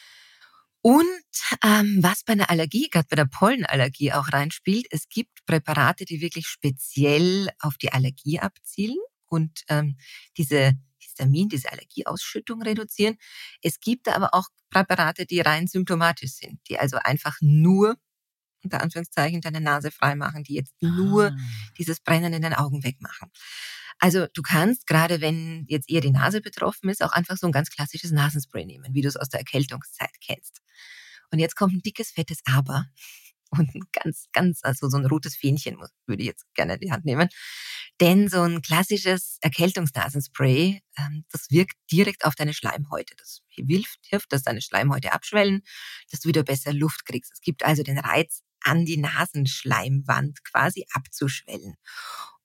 Speaker 1: Und ähm, was bei einer Allergie, gerade bei der Pollenallergie auch reinspielt, es gibt Präparate, die wirklich speziell auf die Allergie abzielen und ähm, diese Histamin, diese Allergieausschüttung reduzieren. Es gibt aber auch Präparate, die rein symptomatisch sind, die also einfach nur unter Anführungszeichen deine Nase frei machen, die jetzt nur
Speaker 2: Ah,
Speaker 1: dieses Brennen in den Augen wegmachen. Also du kannst, gerade wenn jetzt eher die Nase betroffen ist, auch einfach so ein ganz klassisches Nasenspray nehmen, wie du es aus der Erkältungszeit kennst. Und jetzt kommt ein dickes, fettes Aber und ein ganz, ganz, also so ein rotes Fähnchen muss- würde ich jetzt gerne in die Hand nehmen. Denn so ein klassisches Erkältungsnasenspray, ähm, das wirkt direkt auf deine Schleimhäute. Das hilft, hilft, dass deine Schleimhäute abschwellen, dass du wieder besser Luft kriegst. Es gibt also den Reiz, an die Nasenschleimwand quasi abzuschwellen.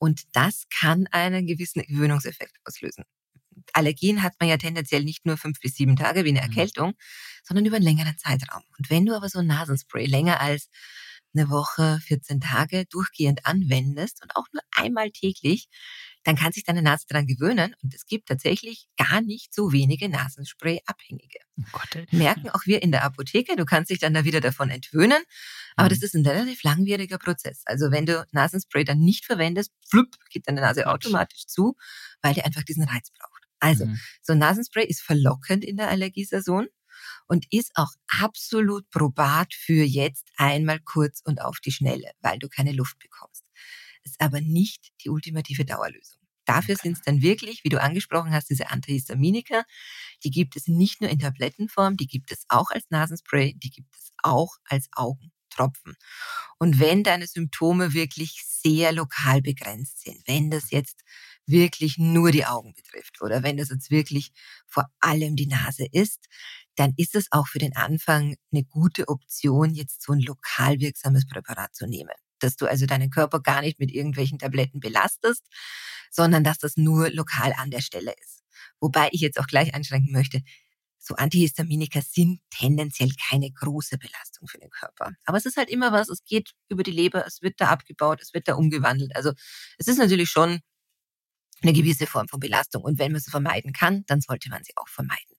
Speaker 1: Und das kann einen gewissen Gewöhnungseffekt auslösen. Allergien hat man ja tendenziell nicht nur fünf bis sieben Tage wie eine Erkältung, sondern über einen längeren Zeitraum. Und wenn du aber so ein Nasenspray länger als eine Woche, vierzehn Tage durchgehend anwendest und auch nur einmal täglich, dann kann sich deine Nase daran gewöhnen. Und es gibt tatsächlich gar nicht so wenige Nasenspray-Abhängige.
Speaker 2: Oh Gott, ey.
Speaker 1: Merken auch wir in der Apotheke. Du kannst dich dann da wieder davon entwöhnen. Aber das ist ein relativ langwieriger Prozess. Also wenn du Nasenspray dann nicht verwendest, flupp, geht deine Nase
Speaker 2: Quatsch.
Speaker 1: automatisch zu, weil die einfach diesen Reiz braucht. Also
Speaker 2: Mhm.
Speaker 1: so ein Nasenspray ist verlockend in der Allergiesaison und ist auch absolut probat für jetzt einmal kurz und auf die Schnelle, weil du keine Luft bekommst. Ist aber nicht die ultimative Dauerlösung. Dafür
Speaker 2: Okay.
Speaker 1: sind es dann wirklich, wie du angesprochen hast, diese Antihistaminika. Die gibt es nicht nur in Tablettenform, die gibt es auch als Nasenspray, die gibt es auch als Augentropfen. Und wenn deine Symptome wirklich sehr lokal begrenzt sind, wenn das jetzt wirklich nur die Augen betrifft oder wenn das jetzt wirklich vor allem die Nase ist, dann ist es auch für den Anfang eine gute Option, jetzt so ein lokal wirksames Präparat zu nehmen. Dass du also deinen Körper gar nicht mit irgendwelchen Tabletten belastest, sondern dass das nur lokal an der Stelle ist. Wobei ich jetzt auch gleich einschränken möchte, so Antihistaminika sind tendenziell keine große Belastung für den Körper. Aber es ist halt immer was, es geht über die Leber, es wird da abgebaut, es wird da umgewandelt. Also es ist natürlich schon eine gewisse Form von Belastung. Und wenn man sie vermeiden kann, dann sollte man sie auch vermeiden.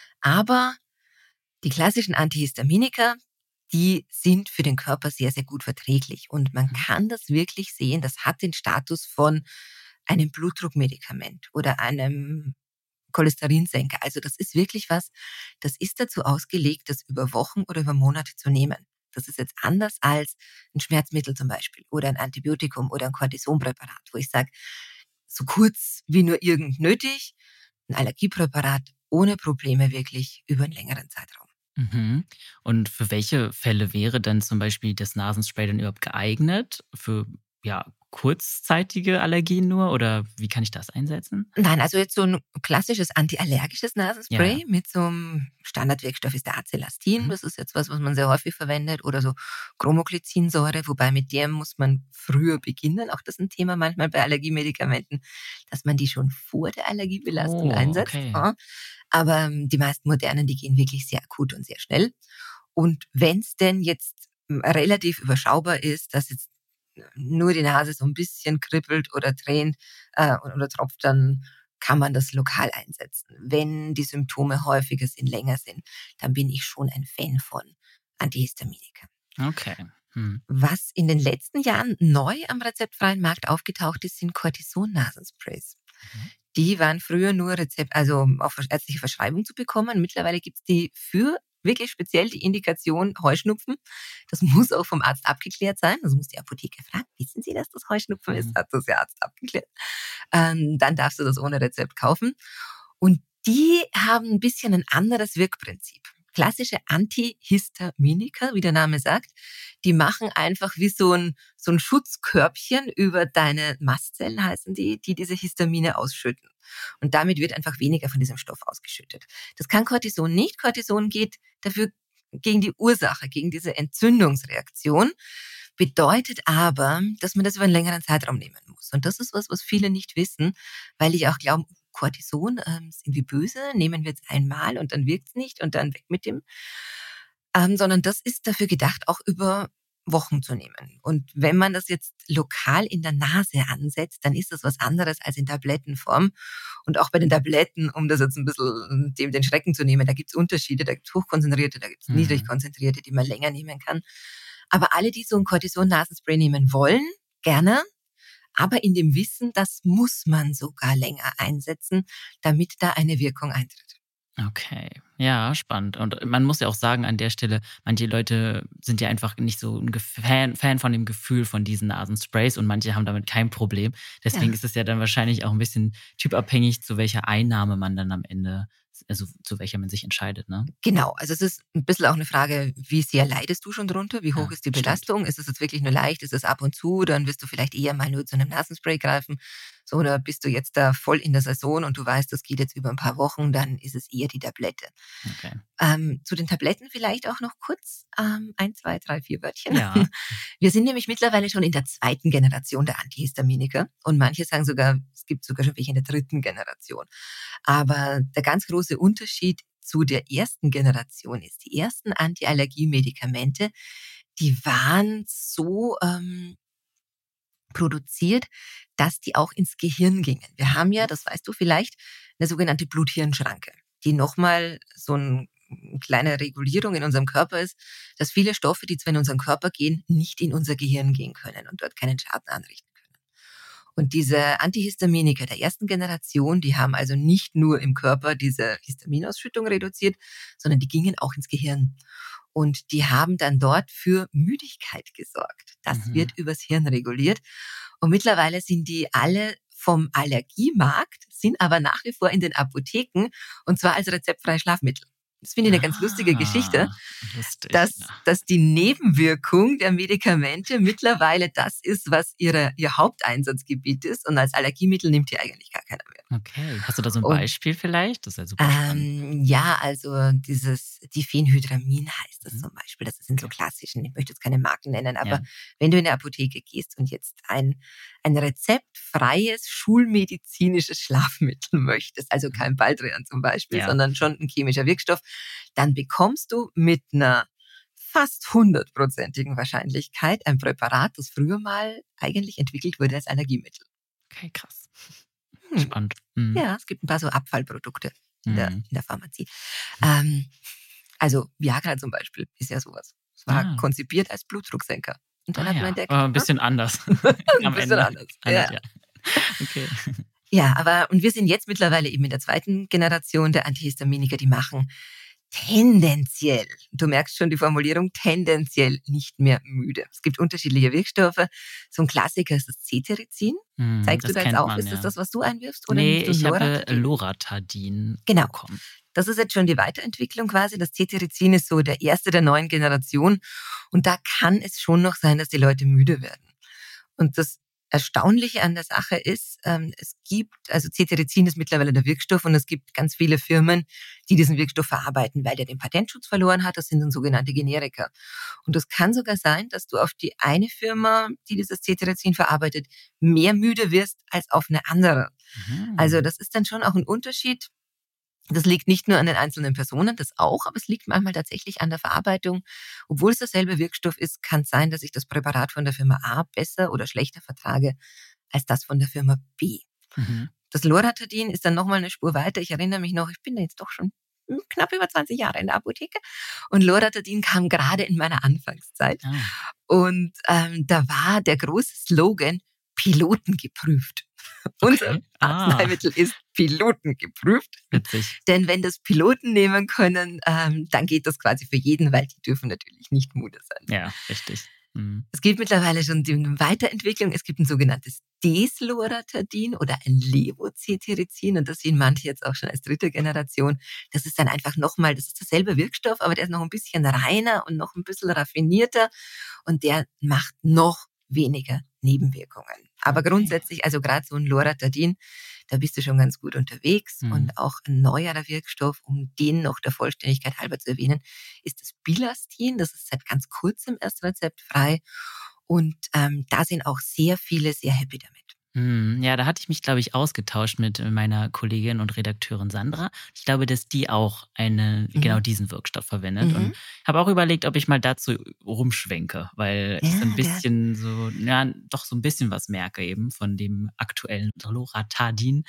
Speaker 1: Aber die klassischen Antihistaminika, die sind für den Körper sehr, sehr gut verträglich. Und man kann das wirklich sehen, das hat den Status von einem Blutdruckmedikament oder einem Cholesterinsenker. Also das ist wirklich was, das ist dazu ausgelegt, das über Wochen oder über Monate zu nehmen. Das ist jetzt anders als ein Schmerzmittel zum Beispiel oder ein Antibiotikum oder ein Cortisonpräparat, wo ich sage, so kurz wie nur irgend nötig, ein Allergiepräparat ohne Probleme wirklich über einen längeren Zeitraum.
Speaker 2: Mhm. Und für welche Fälle wäre denn zum Beispiel das Nasenspray dann überhaupt geeignet? Für ja, kurzzeitige Allergien nur? Oder wie kann ich das einsetzen?
Speaker 1: Nein, also jetzt so ein klassisches antiallergisches
Speaker 2: Ja,
Speaker 1: Nasenspray
Speaker 2: ja.
Speaker 1: mit so einem Standardwirkstoff ist der Acelastin.
Speaker 2: Mhm.
Speaker 1: Das ist jetzt was, was man sehr häufig verwendet. Oder so Chromoglycinsäure, wobei mit der muss man früher beginnen. Auch das ist ein Thema manchmal bei Allergiemedikamenten, dass man die schon vor der Allergiebelastung
Speaker 2: Oh,
Speaker 1: einsetzt.
Speaker 2: okay.
Speaker 1: Ja. Aber ähm, die meisten modernen, die gehen wirklich sehr akut und sehr schnell. Und wenn es denn jetzt ähm, relativ überschaubar ist, dass jetzt nur die Nase so ein bisschen kribbelt oder tränt äh, oder tropft, dann kann man das lokal einsetzen. Wenn die Symptome häufiger sind, länger sind, dann bin ich schon ein Fan von Antihistaminika.
Speaker 2: Okay. Hm.
Speaker 1: Was in den letzten Jahren neu am rezeptfreien Markt aufgetaucht ist, sind Cortison-Nasensprays.
Speaker 2: Mhm.
Speaker 1: Die waren früher nur Rezept, also auf ärztliche Verschreibung zu bekommen. Mittlerweile gibt's die für wirklich speziell die Indikation Heuschnupfen. Das muss auch vom Arzt abgeklärt sein. Also muss die Apotheke fragen, wissen Sie, dass das Heuschnupfen ist?
Speaker 2: Mhm.
Speaker 1: Hat das der Arzt abgeklärt. Ähm, dann darfst du das ohne Rezept kaufen. Und die haben ein bisschen ein anderes Wirkprinzip. Klassische Antihistaminika, wie der Name sagt, die machen einfach wie so ein, so ein Schutzkörbchen über deine Mastzellen, heißen die, die diese Histamine ausschütten. Und damit wird einfach weniger von diesem Stoff ausgeschüttet. Das kann Cortison nicht. Cortison geht dafür gegen die Ursache, gegen diese Entzündungsreaktion, bedeutet aber, dass man das über einen längeren Zeitraum nehmen muss. Und das ist was, was viele nicht wissen, weil die auch glauben, Cortison ähm, ist irgendwie böse, nehmen wir jetzt einmal und dann wirkt's nicht und dann weg mit dem. Ähm, sondern das ist dafür gedacht, auch über Wochen zu nehmen. Und wenn man das jetzt lokal in der Nase ansetzt, dann ist das was anderes als in Tablettenform. Und auch bei den Tabletten, um das jetzt ein bisschen dem den Schrecken zu nehmen, da gibt's Unterschiede, da gibt's hochkonzentrierte, da gibt's
Speaker 2: Mhm.
Speaker 1: niedrig konzentrierte, die man länger nehmen kann. Aber alle, die so ein Cortison-Nasenspray nehmen wollen, gerne, aber in dem Wissen, das muss man sogar länger einsetzen, damit da eine Wirkung eintritt.
Speaker 2: Okay. Ja, spannend. Und man muss ja auch sagen, an der Stelle, manche Leute sind ja einfach nicht so ein Ge- Fan, Fan von dem Gefühl von diesen Nasensprays und manche haben damit kein Problem. Deswegen
Speaker 1: Ja.
Speaker 2: ist es ja dann wahrscheinlich auch ein bisschen typabhängig, zu welcher Einnahme man dann am Ende, also zu welcher man sich entscheidet, ne?
Speaker 1: Genau, also es ist ein bisschen auch eine Frage, wie sehr leidest du schon drunter? Wie hoch
Speaker 2: Ja,
Speaker 1: ist die
Speaker 2: stimmt.
Speaker 1: Belastung? Ist es jetzt wirklich nur leicht? Ist es ab und zu? Dann wirst du vielleicht eher mal nur zu einem Nasenspray greifen. So, oder bist du jetzt da voll in der Saison und du weißt, das geht jetzt über ein paar Wochen, dann ist es eher die Tablette.
Speaker 2: Okay.
Speaker 1: Ähm, zu den Tabletten vielleicht auch noch kurz ähm, ein, zwei, drei, vier Wörtchen.
Speaker 2: Ja.
Speaker 1: Wir sind nämlich mittlerweile schon in der zweiten Generation der Antihistaminika und manche sagen sogar, es gibt sogar schon welche in der dritten Generation. Aber der ganz große Unterschied zu der ersten Generation ist, die ersten Antiallergie-Medikamente, die waren so ähm, produziert, dass die auch ins Gehirn gingen. Wir haben ja, das weißt du vielleicht, eine sogenannte Blut-Hirn-Schranke, die nochmal so ein, eine kleine Regulierung in unserem Körper ist, dass viele Stoffe, die zwar in unseren Körper gehen, nicht in unser Gehirn gehen können und dort keinen Schaden anrichten können. Und diese Antihistaminika der ersten Generation, die haben also nicht nur im Körper diese Histaminausschüttung reduziert, sondern die gingen auch ins Gehirn. Und die haben dann dort für Müdigkeit gesorgt. Das
Speaker 2: Mhm.
Speaker 1: wird übers Hirn reguliert. Und mittlerweile sind die alle vom Allergiemarkt, sind aber nach wie vor in den Apotheken und zwar als rezeptfreies Schlafmittel. Das finde ich eine ganz lustige Geschichte,
Speaker 2: Ah, lustig.
Speaker 1: dass,
Speaker 2: Ja.
Speaker 1: dass die Nebenwirkung der Medikamente mittlerweile das ist, was ihre, ihr Haupteinsatzgebiet ist. Und als Allergiemittel nimmt die eigentlich gar keiner mehr.
Speaker 2: Okay. Hast du da so ein
Speaker 1: Und
Speaker 2: Beispiel vielleicht? Das ist ja super spannend.
Speaker 1: ähm, ja, also dieses Diphenhydramin heißt das
Speaker 2: Mhm.
Speaker 1: zum Beispiel. Das sind so
Speaker 2: Okay.
Speaker 1: klassischen, ich möchte jetzt keine Marken nennen, aber
Speaker 2: Ja.
Speaker 1: wenn du in eine Apotheke gehst und jetzt ein, ein rezeptfreies schulmedizinisches Schlafmittel möchtest, also kein Baldrian zum Beispiel,
Speaker 2: Ja.
Speaker 1: sondern schon ein chemischer Wirkstoff, dann bekommst du mit einer fast hundertprozentigen Wahrscheinlichkeit ein Präparat, das früher mal eigentlich entwickelt wurde als Allergiemittel.
Speaker 2: Okay, krass.
Speaker 1: Hm.
Speaker 2: Spannend. Mhm.
Speaker 1: Ja, es gibt ein paar so Abfallprodukte in der,
Speaker 2: Mhm.
Speaker 1: in der Pharmazie. Ähm, also Viagra zum Beispiel ist ja sowas. Es war
Speaker 2: Ah.
Speaker 1: konzipiert als Blutdrucksenker. Und dann
Speaker 2: Ah
Speaker 1: hat man
Speaker 2: ja,
Speaker 1: entdeckt,
Speaker 2: aber ein
Speaker 1: hm,
Speaker 2: bisschen anders
Speaker 1: ein
Speaker 2: am
Speaker 1: bisschen
Speaker 2: Ende.
Speaker 1: anders.
Speaker 2: Anders,
Speaker 1: Ja.
Speaker 2: ja. Okay.
Speaker 1: Ja, aber und wir sind jetzt mittlerweile eben in der zweiten Generation der Antihistaminika, die machen tendenziell, du merkst schon die Formulierung, tendenziell nicht mehr müde. Es gibt unterschiedliche Wirkstoffe. So ein Klassiker ist das Cetirizin.
Speaker 2: Mhm,
Speaker 1: Zeigst du
Speaker 2: das
Speaker 1: da jetzt
Speaker 2: kennt
Speaker 1: auch?
Speaker 2: man,
Speaker 1: Ist das
Speaker 2: ja.
Speaker 1: das, was du einwirfst? Oder
Speaker 2: Nee,
Speaker 1: nimmst du
Speaker 2: ich habe
Speaker 1: Loratadin?
Speaker 2: Loratadin
Speaker 1: Genau.
Speaker 2: bekommen.
Speaker 1: Das ist jetzt schon die Weiterentwicklung quasi. Das Cetirizin ist so der erste der neuen Generation. Und da kann es schon noch sein, dass die Leute müde werden. Und das Erstaunliche an der Sache ist, ähm, es gibt, also Cetirizin ist mittlerweile der Wirkstoff und es gibt ganz viele Firmen, die diesen Wirkstoff verarbeiten, weil der den Patentschutz verloren hat. Das sind dann sogenannte Generika. Und es kann sogar sein, dass du auf die eine Firma, die dieses Cetirizin verarbeitet, mehr müde wirst als auf eine andere.
Speaker 2: Mhm.
Speaker 1: Also das ist dann schon auch ein Unterschied. Das liegt nicht nur an den einzelnen Personen, das auch, aber es liegt manchmal tatsächlich an der Verarbeitung. Obwohl es derselbe Wirkstoff ist, kann es sein, dass ich das Präparat von der Firma A besser oder schlechter vertrage als das von der Firma B.
Speaker 2: Mhm.
Speaker 1: Das Loratadin ist dann nochmal eine Spur weiter. Ich erinnere mich noch, ich bin jetzt doch schon knapp über zwanzig Jahre in der Apotheke und Loratadin kam gerade in meiner Anfangszeit.
Speaker 2: Ah.
Speaker 1: Und ähm, da war der große Slogan, Piloten geprüft. Unser
Speaker 2: Okay. Ah,
Speaker 1: Arzneimittel ist Piloten geprüft.
Speaker 2: witzig.
Speaker 1: Denn wenn das Piloten nehmen können, ähm, dann geht das quasi für jeden, weil die dürfen natürlich nicht müde sein.
Speaker 2: Ja, richtig. Mhm.
Speaker 1: Es gibt mittlerweile schon die Weiterentwicklung. Es gibt ein sogenanntes Desloratadin oder ein Levocetirizin und das sehen manche jetzt auch schon als dritte Generation. Das ist dann einfach nochmal, das ist derselbe Wirkstoff, aber der ist noch ein bisschen reiner und noch ein bisschen raffinierter und der macht noch weniger Nebenwirkungen. Aber
Speaker 2: Okay.
Speaker 1: grundsätzlich, also gerade so ein Loratadin, da bist du schon ganz gut unterwegs.
Speaker 2: Mhm.
Speaker 1: Und auch ein neuerer Wirkstoff, um den noch der Vollständigkeit halber zu erwähnen, ist das Bilastin. Das ist seit ganz kurzem erst rezeptfrei. Und ähm, da sind auch sehr viele sehr happy damit.
Speaker 2: Hm, ja, da hatte ich mich, glaube ich, ausgetauscht mit meiner Kollegin und Redakteurin Sandra. Ich glaube, dass die auch eine,
Speaker 1: Mhm.
Speaker 2: genau diesen Wirkstoff verwendet. Und
Speaker 1: Mhm.
Speaker 2: habe auch überlegt, ob ich mal dazu rumschwenke, weil ich so
Speaker 1: Ja,
Speaker 2: ein
Speaker 1: der,
Speaker 2: bisschen so, ja, doch so ein bisschen was merke eben von dem aktuellen Loratadin.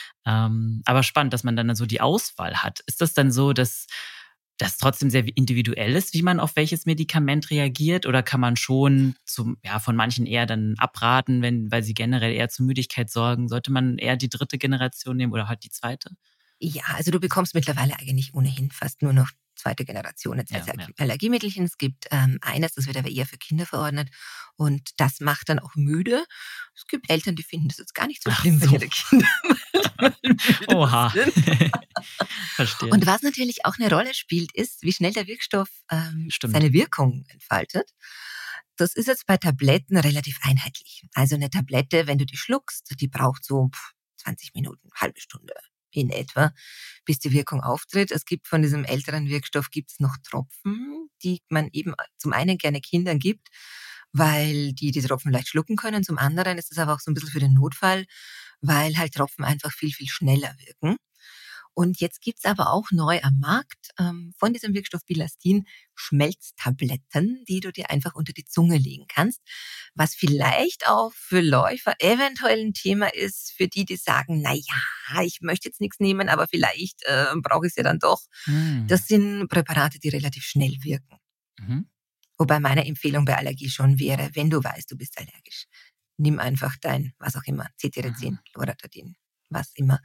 Speaker 2: Ähm, aber spannend, dass man dann so die Auswahl hat. Ist das dann so, dass das trotzdem sehr individuell ist, wie man auf welches Medikament reagiert? Oder kann man schon zum, ja, von manchen eher dann abraten, wenn, weil sie generell eher zur Müdigkeit sorgen? Sollte man eher die dritte Generation nehmen oder halt die zweite?
Speaker 1: ja, also du bekommst mittlerweile eigentlich ohnehin fast nur noch zweite Generation jetzt als
Speaker 2: Ja, ja.
Speaker 1: Allergiemittelchen. Es gibt ähm, eines, das wird aber eher für Kinder verordnet und das macht dann auch müde. Es gibt Eltern, die finden das jetzt gar nicht so
Speaker 2: Ach
Speaker 1: schlimm, wenn
Speaker 2: so.
Speaker 1: ihre Kinder mal müde
Speaker 2: Oha.
Speaker 1: sind.
Speaker 2: Verstehe.
Speaker 1: Und was natürlich auch eine Rolle spielt, ist, wie schnell der Wirkstoff ähm,
Speaker 2: Stimmt.
Speaker 1: seine Wirkung entfaltet. das ist jetzt bei Tabletten relativ einheitlich. Also eine Tablette, wenn du die schluckst, die braucht so zwanzig Minuten, halbe Stunde in etwa, bis die Wirkung auftritt. Es gibt von diesem älteren Wirkstoff gibt's noch Tropfen, die man eben zum einen gerne Kindern gibt, weil die die Tropfen leicht schlucken können. Zum anderen ist es aber auch so ein bisschen für den Notfall, weil halt Tropfen einfach viel, viel schneller wirken. Und jetzt gibt's aber auch neu am Markt ähm, von diesem Wirkstoff Bilastin Schmelztabletten, die du dir einfach unter die Zunge legen kannst. Was vielleicht auch für Läufer eventuell ein Thema ist, für die, die sagen, na ja, ich möchte jetzt nichts nehmen, aber vielleicht äh, brauche ich es ja dann doch.
Speaker 2: Hm.
Speaker 1: Das sind Präparate, die relativ schnell wirken.
Speaker 2: Mhm.
Speaker 1: Wobei meine Empfehlung bei Allergie schon wäre, wenn du weißt, du bist allergisch, nimm einfach dein, was auch immer, Cetirizin,
Speaker 2: Mhm.
Speaker 1: Loratadin, was immer.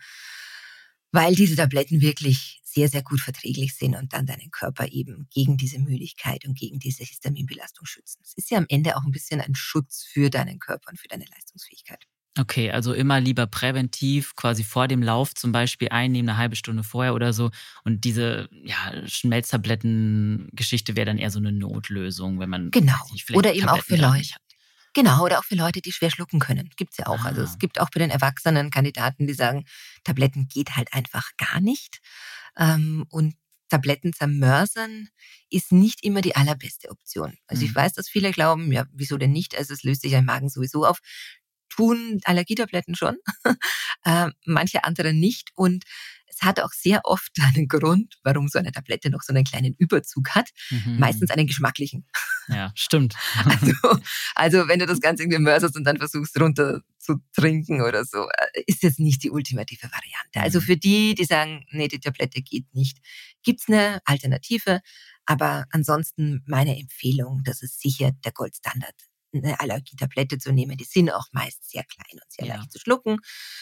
Speaker 1: Weil diese Tabletten wirklich sehr, sehr gut verträglich sind und dann deinen Körper eben gegen diese Müdigkeit und gegen diese Histaminbelastung schützen. Es ist ja am Ende auch ein bisschen ein Schutz für deinen Körper und für deine Leistungsfähigkeit.
Speaker 2: Okay, also immer lieber präventiv, quasi vor dem Lauf zum Beispiel einnehmen, eine halbe Stunde vorher oder so. Und diese ja, Schmelztabletten-Geschichte wäre dann eher so eine Notlösung, wenn man,
Speaker 1: Genau.
Speaker 2: weiß nicht, vielleicht
Speaker 1: Oder
Speaker 2: die
Speaker 1: eben auch
Speaker 2: Tabletten
Speaker 1: für
Speaker 2: gerade
Speaker 1: Leute.
Speaker 2: nicht hat.
Speaker 1: Genau, oder auch für Leute, die schwer schlucken können. Gibt's ja auch. Also
Speaker 2: Ah.
Speaker 1: es gibt auch bei den erwachsenen Kandidaten, die sagen, Tabletten geht halt einfach gar nicht. Ähm, und Tabletten zermörsern ist nicht immer die allerbeste Option. Also ich
Speaker 2: Mhm.
Speaker 1: weiß, dass viele glauben, ja, wieso denn nicht? Also es löst sich ja im Magen sowieso auf. Tun Allergietabletten schon, äh, manche andere nicht. Und es hat auch sehr oft einen Grund, warum so eine Tablette noch so einen kleinen Überzug hat. Meistens
Speaker 2: Mhm.
Speaker 1: einen geschmacklichen.
Speaker 2: Ja, stimmt.
Speaker 1: Also, also wenn du das Ganze irgendwie mörserst und dann versuchst runter zu trinken oder so, äh, ist jetzt nicht die ultimative Variante. Also
Speaker 2: Mhm.
Speaker 1: für die, die sagen, nee, die Tablette geht nicht, gibt's eine Alternative. Aber ansonsten meine Empfehlung, das ist sicher der Goldstandard, eine Allergietablette zu nehmen. Die sind auch meist sehr klein und sehr
Speaker 2: Ja.
Speaker 1: leicht zu schlucken,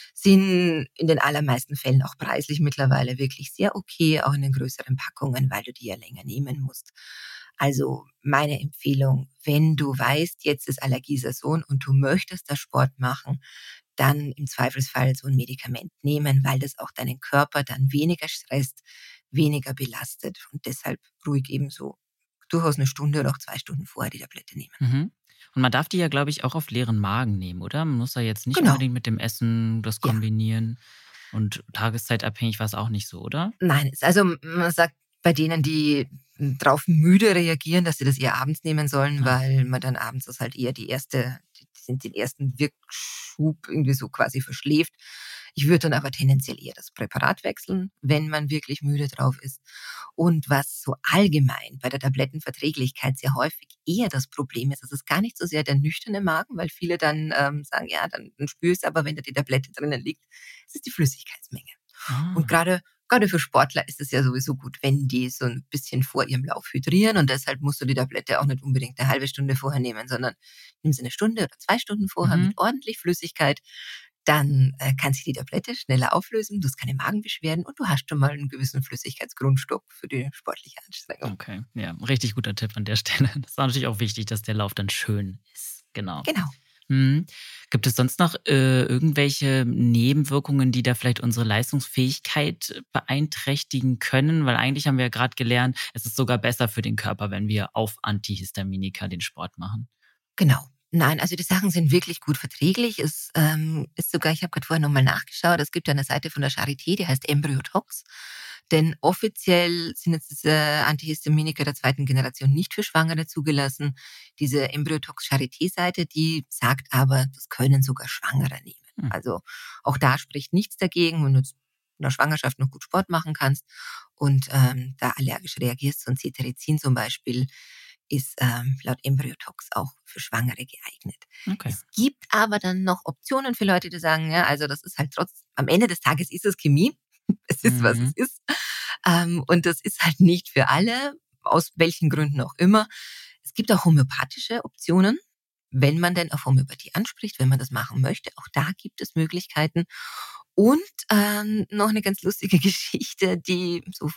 Speaker 1: sind in den allermeisten Fällen auch preislich mittlerweile wirklich sehr okay, auch in den größeren Packungen, weil du die ja länger nehmen musst. Also meine Empfehlung, wenn du weißt, jetzt ist Allergiesaison und du möchtest da Sport machen, dann im Zweifelsfall so ein Medikament nehmen, weil das auch deinen Körper dann weniger stresst, weniger belastet und deshalb ruhig eben so durchaus eine Stunde oder auch zwei Stunden vorher die Tablette nehmen.
Speaker 2: Mhm. Und man darf die ja, glaube ich, auch auf leeren Magen nehmen, oder? Man muss da jetzt nicht
Speaker 1: Genau,
Speaker 2: unbedingt mit dem Essen das
Speaker 1: ja.
Speaker 2: kombinieren. Und tageszeitabhängig war es auch nicht so, oder?
Speaker 1: Nein, es- also man sagt bei denen, die drauf müde reagieren, dass sie das eher abends nehmen sollen,
Speaker 2: Ah.
Speaker 1: weil man dann abends das halt eher die erste, die sind den ersten Wirkschub irgendwie so quasi verschläft. Ich würde dann aber tendenziell eher das Präparat wechseln, wenn man wirklich müde drauf ist. Und was so allgemein bei der Tablettenverträglichkeit sehr häufig eher das Problem ist, das ist gar nicht so sehr der nüchterne Magen, weil viele dann ähm, sagen, ja, dann, dann spürst du aber, wenn da die Tablette drinnen liegt, es ist die Flüssigkeitsmenge. Und
Speaker 2: Ah.
Speaker 1: gerade gerade für Sportler ist es ja sowieso gut, wenn die so ein bisschen vor ihrem Lauf hydrieren und deshalb musst du die Tablette auch nicht unbedingt eine halbe Stunde vorher nehmen, sondern nimm sie eine Stunde oder zwei Stunden vorher
Speaker 2: Mhm.
Speaker 1: mit ordentlich Flüssigkeit. Dann äh, kann sich die Tablette schneller auflösen, du hast keine Magenbeschwerden und du hast schon mal einen gewissen Flüssigkeitsgrundstock für die sportliche Anstrengung.
Speaker 2: Okay, ja, richtig guter Tipp an der Stelle. Das ist natürlich auch wichtig, dass der Lauf dann schön ist. Genau.
Speaker 1: Genau.
Speaker 2: Mhm. Gibt es sonst noch äh, irgendwelche Nebenwirkungen, die da vielleicht unsere Leistungsfähigkeit beeinträchtigen können? Weil eigentlich haben wir ja gerade gelernt, es ist sogar besser für den Körper, wenn wir auf Antihistaminika den Sport machen.
Speaker 1: Genau. Nein, also die Sachen sind wirklich gut verträglich. Es ähm, ist sogar, ich habe gerade vorher nochmal nachgeschaut, es gibt ja eine Seite von der Charité, die heißt Embryotox. Denn offiziell sind jetzt diese Antihistaminika der zweiten Generation nicht für Schwangere zugelassen. Diese Embryotox Charité-Seite, die sagt aber, das können sogar Schwangere nehmen.
Speaker 2: Hm.
Speaker 1: Also auch da spricht nichts dagegen, wenn du jetzt in der Schwangerschaft noch gut Sport machen kannst und ähm, da allergisch reagierst. So ein Cetirizin zum Beispiel ist ähm, laut Embryotox auch für Schwangere geeignet.
Speaker 2: Okay.
Speaker 1: Es gibt aber dann noch Optionen für Leute, die sagen, ja, also das ist halt trotz, am Ende des Tages ist es Chemie. Es ist, was es
Speaker 2: Mhm.
Speaker 1: ist. Ähm, und das ist halt nicht für alle, aus welchen Gründen auch immer. Es gibt auch homöopathische Optionen, wenn man denn auf Homöopathie anspricht, wenn man das machen möchte. Auch da gibt es Möglichkeiten. Und ähm, noch eine ganz lustige Geschichte, die so vor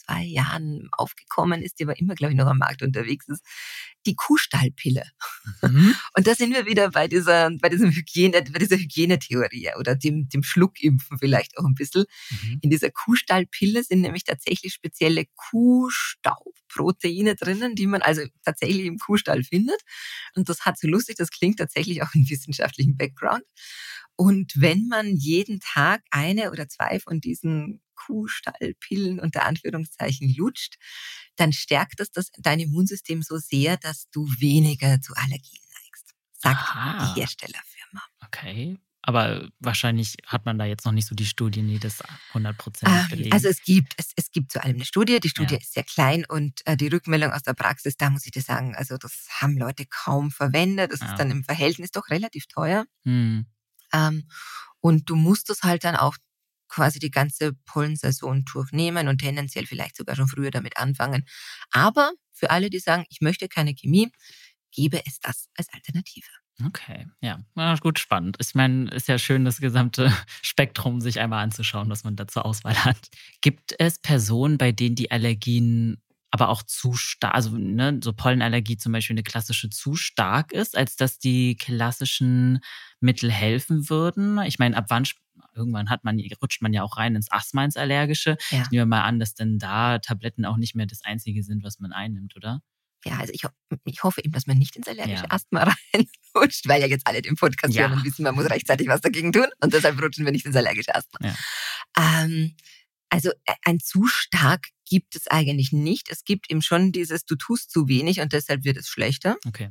Speaker 1: zwei Jahren aufgekommen ist, die aber immer, glaube ich, noch am Markt unterwegs ist, die Kuhstallpille.
Speaker 2: Mhm.
Speaker 1: Und da sind wir wieder bei dieser, bei diesem Hygiene, bei dieser Hygienetheorie oder dem, dem Schluckimpfen vielleicht auch ein bisschen.
Speaker 2: Mhm.
Speaker 1: In dieser Kuhstallpille sind nämlich tatsächlich spezielle Kuhstaubproteine drinnen, die man also tatsächlich im Kuhstall findet. Und das hat so lustig, das klingt tatsächlich auch in wissenschaftlichen Background. Und wenn man jeden Tag eine oder zwei von diesen Kuhstallpillen unter Anführungszeichen lutscht, dann stärkt das, das dein Immunsystem so sehr, dass du weniger zu Allergien neigst, sagt die
Speaker 2: Aha,
Speaker 1: Herstellerfirma.
Speaker 2: okay. Aber wahrscheinlich hat man da jetzt noch nicht so die Studien, die das hundertprozentig
Speaker 1: Ähm,
Speaker 2: belegen.
Speaker 1: Also es gibt, es, es gibt zu allem eine Studie. Die Studie
Speaker 2: Ja.
Speaker 1: ist sehr klein und äh, die Rückmeldung aus der Praxis, da muss ich dir sagen, also das haben Leute kaum verwendet. Das ist
Speaker 2: Ja.
Speaker 1: dann im Verhältnis doch relativ teuer.
Speaker 2: Hm.
Speaker 1: Ähm, und du musst es halt dann auch quasi die ganze Pollensaison durchnehmen und tendenziell vielleicht sogar schon früher damit anfangen. Aber für alle, die sagen, ich möchte keine Chemie, gebe es das als Alternative.
Speaker 2: Okay, ja. Na gut, spannend. Ich meine, ist ja schön, das gesamte Spektrum sich einmal anzuschauen, was man da zur Auswahl hat. Gibt es Personen, bei denen die Allergien aber auch zu stark, also ne, so Pollenallergie zum Beispiel eine klassische zu stark ist, als dass die klassischen Mittel helfen würden? Ich meine, ab wann, sp- irgendwann hat man, rutscht man ja auch rein ins Asthma, ins Allergische.
Speaker 1: Ja.
Speaker 2: Ich nehme mal an, dass denn da Tabletten auch nicht mehr das Einzige sind, was man einnimmt, oder?
Speaker 1: Ja, also ich, ho ich hoffe eben, dass man nicht ins allergische
Speaker 2: Ja.
Speaker 1: Asthma reinrutscht, weil ja jetzt alle den Podcast
Speaker 2: Ja.
Speaker 1: hören und wissen, man muss rechtzeitig was dagegen tun und deshalb rutschen wir nicht ins allergische Asthma.
Speaker 2: Ja.
Speaker 1: Ähm, also äh, ein zu stark gibt es eigentlich nicht. Es gibt eben schon dieses, du tust zu wenig und deshalb wird es schlechter.
Speaker 2: Okay.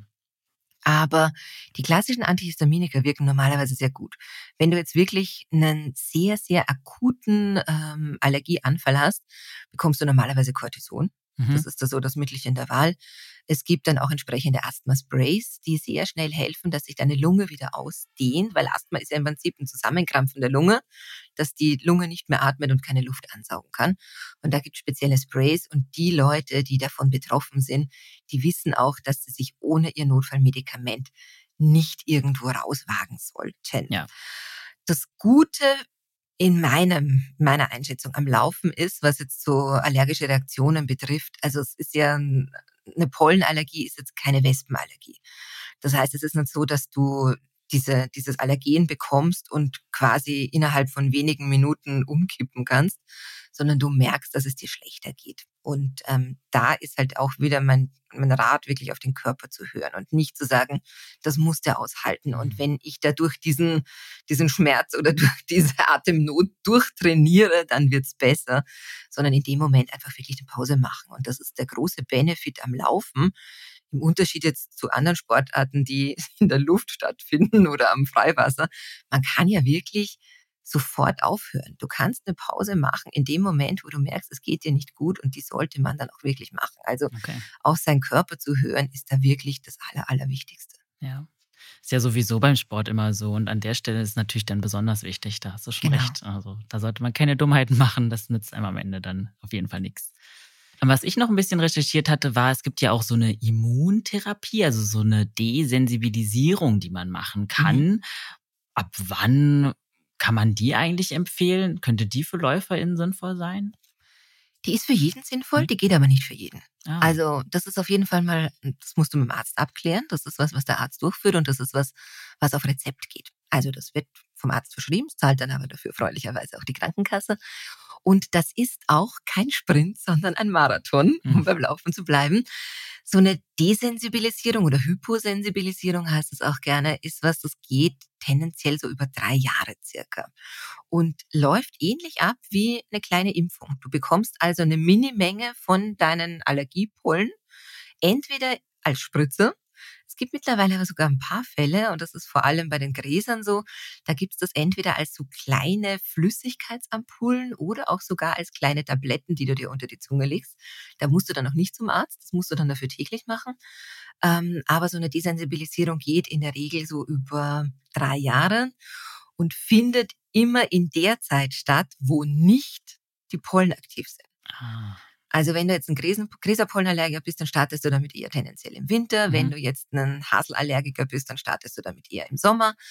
Speaker 1: Aber die klassischen Antihistaminika wirken normalerweise sehr gut. Wenn du jetzt wirklich einen sehr, sehr akuten ähm, Allergieanfall hast, bekommst du normalerweise Cortison.
Speaker 2: Mhm.
Speaker 1: Das ist da so das Mittelchen der Wahl. Es gibt dann auch entsprechende Asthma-Sprays, die sehr schnell helfen, dass sich deine Lunge wieder ausdehnt, weil Asthma ist ja im Prinzip ein Zusammenkrampfen der Lunge, dass die Lunge nicht mehr atmet und keine Luft ansaugen kann. Und da gibt es spezielle Sprays und die Leute, die davon betroffen sind, die wissen auch, dass sie sich ohne ihr Notfallmedikament nicht irgendwo rauswagen sollten.
Speaker 2: Ja.
Speaker 1: Das Gute in meinem, meiner Einschätzung am Laufen ist, was jetzt so allergische Reaktionen betrifft. Also es ist ja, eine Pollenallergie ist jetzt keine Wespenallergie. Das heißt, es ist nicht so, dass du diese, dieses Allergen bekommst und quasi innerhalb von wenigen Minuten umkippen kannst, sondern du merkst, dass es dir schlechter geht. Und ähm, da ist halt auch wieder mein, mein Rat, wirklich auf den Körper zu hören und nicht zu sagen, das muss der aushalten. Und wenn ich da durch diesen, diesen Schmerz oder durch diese Atemnot durchtrainiere, dann wird's besser, sondern in dem Moment einfach wirklich eine Pause machen. Und das ist der große Benefit am Laufen. Im Unterschied jetzt zu anderen Sportarten, die in der Luft stattfinden oder am Freiwasser. Man kann ja wirklich sofort aufhören. Du kannst eine Pause machen in dem Moment, wo du merkst, es geht dir nicht gut und die sollte man dann auch wirklich machen. Also
Speaker 2: Okay.
Speaker 1: auf seinen Körper zu hören, ist da wirklich das Aller, Allerwichtigste.
Speaker 2: Ja. Ist ja sowieso beim Sport immer so. Und an der Stelle ist es natürlich dann besonders wichtig. Da hast du schon
Speaker 1: Genau.
Speaker 2: recht. Also da sollte man keine Dummheiten machen. Das nützt einem am Ende dann auf jeden Fall nichts. Was ich noch ein bisschen recherchiert hatte, war, es gibt ja auch so eine Immuntherapie, also so eine Desensibilisierung, die man machen kann.
Speaker 1: Mhm.
Speaker 2: Ab wann kann man die eigentlich empfehlen? Könnte die für LäuferInnen sinnvoll sein?
Speaker 1: Die ist für jeden sinnvoll,
Speaker 2: Hm?
Speaker 1: die geht aber nicht für jeden.
Speaker 2: Ah,
Speaker 1: Also das ist auf jeden Fall mal, das musst du mit dem Arzt abklären. Das ist was, was der Arzt durchführt und das ist was, was auf Rezept geht. Also das wird vom Arzt verschrieben, zahlt dann aber dafür freundlicherweise auch die Krankenkasse. Und das ist auch kein Sprint, sondern ein Marathon, um
Speaker 2: Mhm.
Speaker 1: beim Laufen zu bleiben. So eine Desensibilisierung oder Hyposensibilisierung heißt es auch gerne, ist was, das geht tendenziell so über drei Jahre circa und läuft ähnlich ab wie eine kleine Impfung. Du bekommst also eine Minimenge von deinen Allergiepollen, entweder als Spritze. Es gibt mittlerweile aber sogar ein paar Fälle, und das ist vor allem bei den Gräsern so, da gibt's das entweder als so kleine Flüssigkeitsampullen oder auch sogar als kleine Tabletten, die du dir unter die Zunge legst. Da musst du dann noch nicht zum Arzt, das musst du dann dafür täglich machen. Ähm, aber so eine Desensibilisierung geht in der Regel so über drei Jahre und findet immer in der Zeit statt, wo nicht die Pollen aktiv sind.
Speaker 2: Ah.
Speaker 1: Also wenn du jetzt ein Gräsen- Gräserpollenallergiker bist, dann startest du damit eher tendenziell im Winter. Wenn
Speaker 2: Mhm.
Speaker 1: du jetzt ein Haselallergiker bist, dann startest du damit eher im Sommer.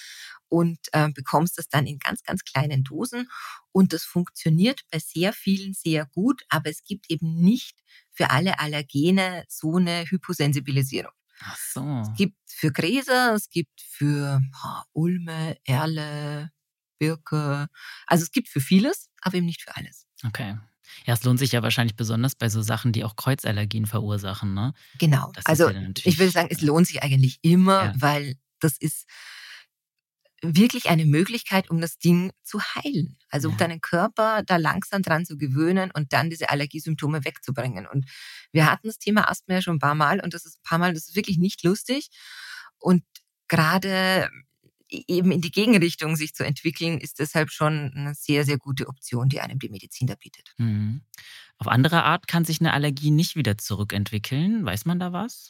Speaker 1: und äh, bekommst das dann in ganz, ganz kleinen Dosen. Und das funktioniert bei sehr vielen sehr gut, aber es gibt eben nicht für alle Allergene so eine Hyposensibilisierung.
Speaker 2: Ach so.
Speaker 1: Es gibt für Gräser, es gibt für oh, Ulme, Erle, Birke. Also es gibt für vieles, aber eben nicht für alles.
Speaker 2: Okay. Ja, es lohnt sich ja wahrscheinlich besonders bei so Sachen, die auch Kreuzallergien verursachen, ne?
Speaker 1: Genau.
Speaker 2: Das ist
Speaker 1: Also
Speaker 2: ja dann
Speaker 1: ich würde
Speaker 2: natürlich,
Speaker 1: sagen, es
Speaker 2: äh,
Speaker 1: lohnt sich eigentlich immer,
Speaker 2: ja.
Speaker 1: weil das ist wirklich eine Möglichkeit, um das Ding zu heilen. Also um
Speaker 2: Ja.
Speaker 1: deinen Körper da langsam dran zu gewöhnen und dann diese Allergiesymptome wegzubringen. Und wir hatten das Thema Asthma ja schon ein paar Mal und das ist ein paar Mal, das ist wirklich nicht lustig. Und gerade eben in die Gegenrichtung sich zu entwickeln, ist deshalb schon eine sehr, sehr gute Option, die einem die Medizin da bietet.
Speaker 2: Mhm. Auf andere Art kann sich eine Allergie nicht wieder zurückentwickeln. Weiß man da was?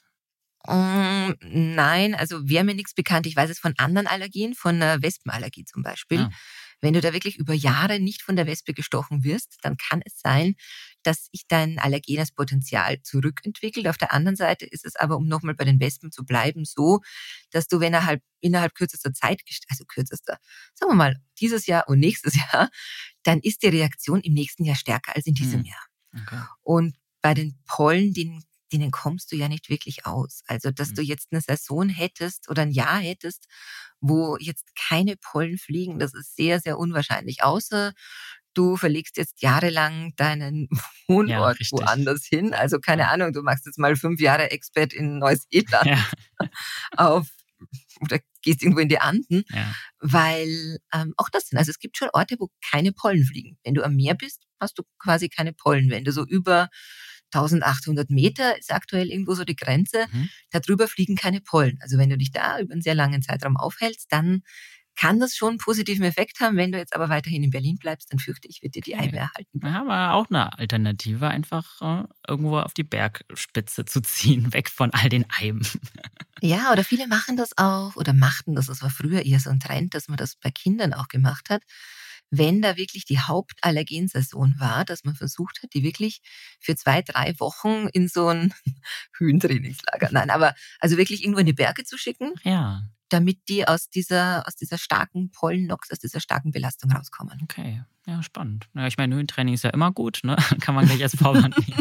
Speaker 1: Ähm, nein, also wäre mir nichts bekannt. Ich weiß es von anderen Allergien, von 'ner Wespenallergie zum Beispiel.
Speaker 2: Ja.
Speaker 1: Wenn du da wirklich über Jahre nicht von der Wespe gestochen wirst, dann kann es sein, dass sich dein allergenes Potenzial zurückentwickelt. Auf der anderen Seite ist es aber, um nochmal bei den Wespen zu bleiben, so, dass du, wenn er halt innerhalb kürzester Zeit, gest- also kürzester, sagen wir mal, dieses Jahr und nächstes Jahr, dann ist die Reaktion im nächsten Jahr stärker als in diesem
Speaker 2: Mhm.
Speaker 1: Jahr.
Speaker 2: Okay.
Speaker 1: Und bei den Pollen, denen, denen kommst du ja nicht wirklich aus. Also, dass
Speaker 2: Mhm.
Speaker 1: du jetzt eine Saison hättest oder ein Jahr hättest, wo jetzt keine Pollen fliegen, das ist sehr, sehr unwahrscheinlich. Außer du verlegst jetzt jahrelang deinen
Speaker 2: Ja,
Speaker 1: Wohnort
Speaker 2: richtig.
Speaker 1: woanders hin. Also,
Speaker 2: Ja.
Speaker 1: keine Ahnung, du machst jetzt mal fünf Jahre Expat in Neuseeland
Speaker 2: Ja.
Speaker 1: auf oder gehst irgendwo in die Anden,
Speaker 2: Ja.
Speaker 1: weil ähm, auch das sind, also es gibt schon Orte, wo keine Pollen fliegen. Wenn du am Meer bist, hast du quasi keine Pollen. Wenn du so über eintausendachthundert Meter ist aktuell irgendwo so die Grenze,
Speaker 2: Mhm.
Speaker 1: darüber fliegen keine Pollen. Also wenn du dich da über einen sehr langen Zeitraum aufhältst, dann kann das schon einen positiven Effekt haben. Wenn du jetzt aber weiterhin in Berlin bleibst, dann fürchte ich, wird dir die
Speaker 2: Okay.
Speaker 1: Eibe erhalten
Speaker 2: Wir
Speaker 1: bleiben.
Speaker 2: haben aber auch eine Alternative, einfach, äh, irgendwo auf die Bergspitze zu ziehen, weg von all den Eiben.
Speaker 1: Ja, oder viele machen das auch oder machten das. Das war früher eher so ein Trend, dass man das bei Kindern auch gemacht hat. Wenn da wirklich die Hauptallergensaison war, dass man versucht hat, die wirklich für zwei, drei Wochen in so ein Höhentrainingslager, nein, aber also wirklich irgendwo in die Berge zu schicken,
Speaker 2: Ach ja,
Speaker 1: damit die aus dieser aus dieser starken Pollennox, aus dieser starken Belastung rauskommen.
Speaker 2: okay. Ja, spannend. Ja, ich meine, Höhentraining ist ja immer gut, ne? Kann man gleich als Vorwand nehmen.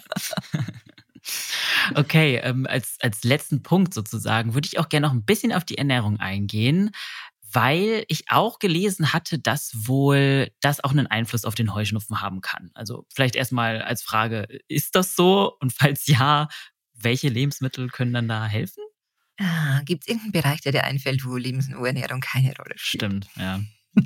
Speaker 2: Okay, ähm, als als letzten Punkt sozusagen würde ich auch gerne noch ein bisschen auf die Ernährung eingehen, weil ich auch gelesen hatte, dass wohl das auch einen Einfluss auf den Heuschnupfen haben kann. Also, vielleicht erst mal als Frage, ist das so? Und falls ja, welche Lebensmittel können dann da helfen?
Speaker 1: Ah, gibt's irgendeinen Bereich, der dir einfällt, wo Lebensmittelernährung keine Rolle spielt?
Speaker 2: Stimmt, ja.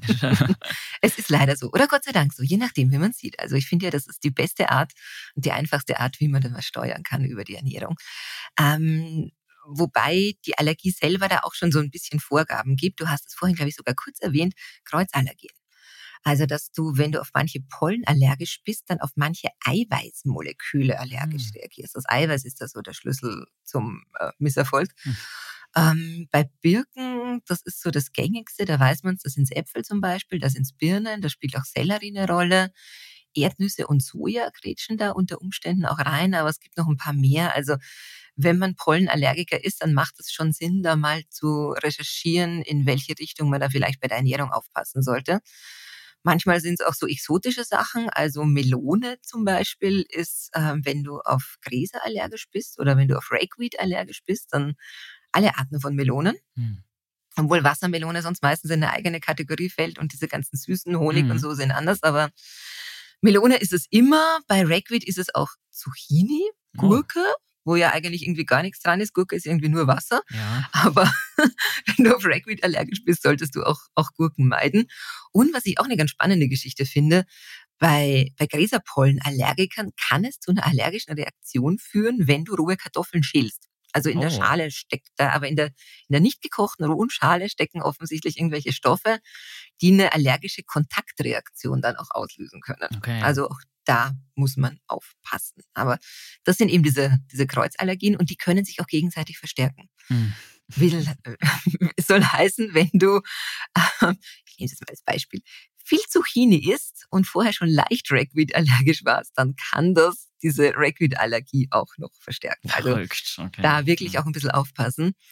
Speaker 1: Es ist leider so. Oder Gott sei Dank so, je nachdem, wie man sieht. Also ich finde ja, das ist die beste Art und die einfachste Art, wie man dann was steuern kann über die Ernährung. Ähm, wobei die Allergie selber da auch schon so ein bisschen Vorgaben gibt. Du hast es vorhin, glaube ich, sogar kurz erwähnt, Kreuzallergien. Also, dass du, wenn du auf manche Pollen allergisch bist, dann auf manche Eiweißmoleküle allergisch
Speaker 2: Hm,
Speaker 1: reagierst. Das Eiweiß ist da so der Schlüssel zum äh, Misserfolg.
Speaker 2: hm.
Speaker 1: Ähm, bei Birken, das ist so das Gängigste, da weiß man es, da sind's Äpfel zum Beispiel, da sind's Birnen, da spielt auch Sellerie eine Rolle. Erdnüsse und Soja grätschen da unter Umständen auch rein, aber es gibt noch ein paar mehr. Also, wenn man Pollenallergiker ist, dann macht es schon Sinn, da mal zu recherchieren, in welche Richtung man da vielleicht bei der Ernährung aufpassen sollte. Manchmal sind es auch so exotische Sachen, also Melone zum Beispiel ist, ähm, wenn du auf Gräser allergisch bist oder wenn du auf Rakeweed allergisch bist, dann alle Arten von Melonen.
Speaker 2: Hm.
Speaker 1: Obwohl Wassermelone sonst meistens in eine eigene Kategorie fällt und diese ganzen süßen Honig und
Speaker 2: Mhm.
Speaker 1: so sind anders. Aber Melone ist es immer. Bei Ragweed ist es auch Zucchini,
Speaker 2: Oh,
Speaker 1: Gurke, wo ja eigentlich irgendwie gar nichts dran ist. Gurke ist irgendwie nur Wasser.
Speaker 2: ja.
Speaker 1: Aber wenn du auf Ragweed allergisch bist, solltest du auch, auch Gurken meiden. Und was ich auch eine ganz spannende Geschichte finde, bei, bei Gräserpollenallergikern kann es zu einer allergischen Reaktion führen, wenn du rohe Kartoffeln schälst. Also in der
Speaker 2: Oh,
Speaker 1: Schale steckt da, aber in der, in der nicht gekochten rohen Schale stecken offensichtlich irgendwelche Stoffe, die eine allergische Kontaktreaktion dann auch auslösen können.
Speaker 2: okay.
Speaker 1: Also auch da muss man aufpassen. Aber das sind eben diese, diese Kreuzallergien und die können sich auch gegenseitig verstärken.
Speaker 2: Mhm.
Speaker 1: Will, es soll heißen, wenn du, äh, ich nehme das mal als Beispiel, viel Zucchini isst und vorher schon leicht Ragweed allergisch warst, dann kann das diese Ragweed-Allergie auch noch verstärken. Also
Speaker 2: Verrückt, okay.
Speaker 1: da wirklich
Speaker 2: Mhm.
Speaker 1: auch ein bisschen aufpassen.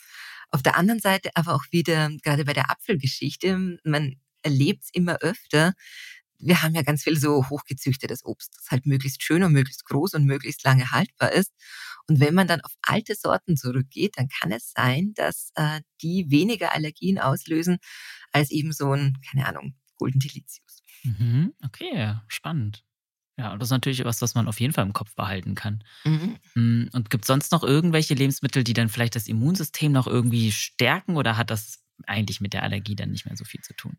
Speaker 1: Auf der anderen Seite aber auch wieder, gerade bei der Apfelgeschichte, man erlebt es immer öfter. Wir haben ja ganz viel so hochgezüchtetes Obst, das halt möglichst schön und möglichst groß und möglichst lange haltbar ist. Und wenn man dann auf alte Sorten zurückgeht, dann kann es sein, dass äh, die weniger Allergien auslösen als eben so ein, keine Ahnung, Golden Delicious.
Speaker 2: Mhm. Okay, ja, spannend. Ja, und das ist natürlich was, was man auf jeden Fall im Kopf behalten kann.
Speaker 1: Mhm.
Speaker 2: Mm, Und gibt es sonst noch irgendwelche Lebensmittel, die dann vielleicht das Immunsystem noch irgendwie stärken oder hat das eigentlich mit der Allergie dann nicht mehr so viel zu tun?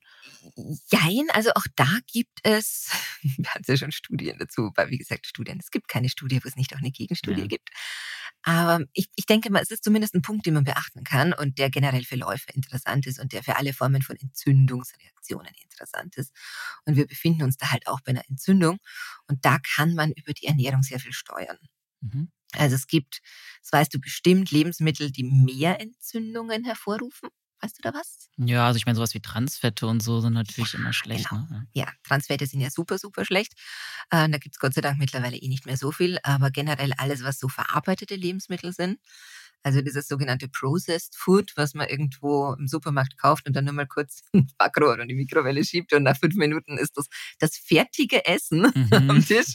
Speaker 1: Jein, also auch da gibt es, wir hatten ja schon Studien dazu, weil wie gesagt, Studien, es gibt keine Studie, wo es nicht auch eine Gegenstudie
Speaker 2: Ja.
Speaker 1: gibt. Aber ich, ich denke mal, es ist zumindest ein Punkt, den man beachten kann und der generell für Läufer interessant ist und der für alle Formen von Entzündungsreaktionen interessant ist. Und wir befinden uns da halt auch bei einer Entzündung und da kann man über die Ernährung sehr viel steuern.
Speaker 2: Mhm.
Speaker 1: Also es gibt, das weißt du bestimmt, Lebensmittel, die mehr Entzündungen hervorrufen. Weißt du da was?
Speaker 2: Ja, also ich meine, sowas wie Transfette und so sind natürlich immer
Speaker 1: Ja,
Speaker 2: schlecht,
Speaker 1: genau.
Speaker 2: ne?
Speaker 1: Ja, Transfette sind ja super, super schlecht. Äh, da gibt's Gott sei Dank mittlerweile eh nicht mehr so viel, aber generell alles, was so verarbeitete Lebensmittel sind, also dieses sogenannte Processed Food, was man irgendwo im Supermarkt kauft und dann nur mal kurz ins Backrohr oder in die Mikrowelle schiebt und nach fünf Minuten ist das das fertige Essen
Speaker 2: Ja.
Speaker 1: am
Speaker 2: Mhm.
Speaker 1: Tisch.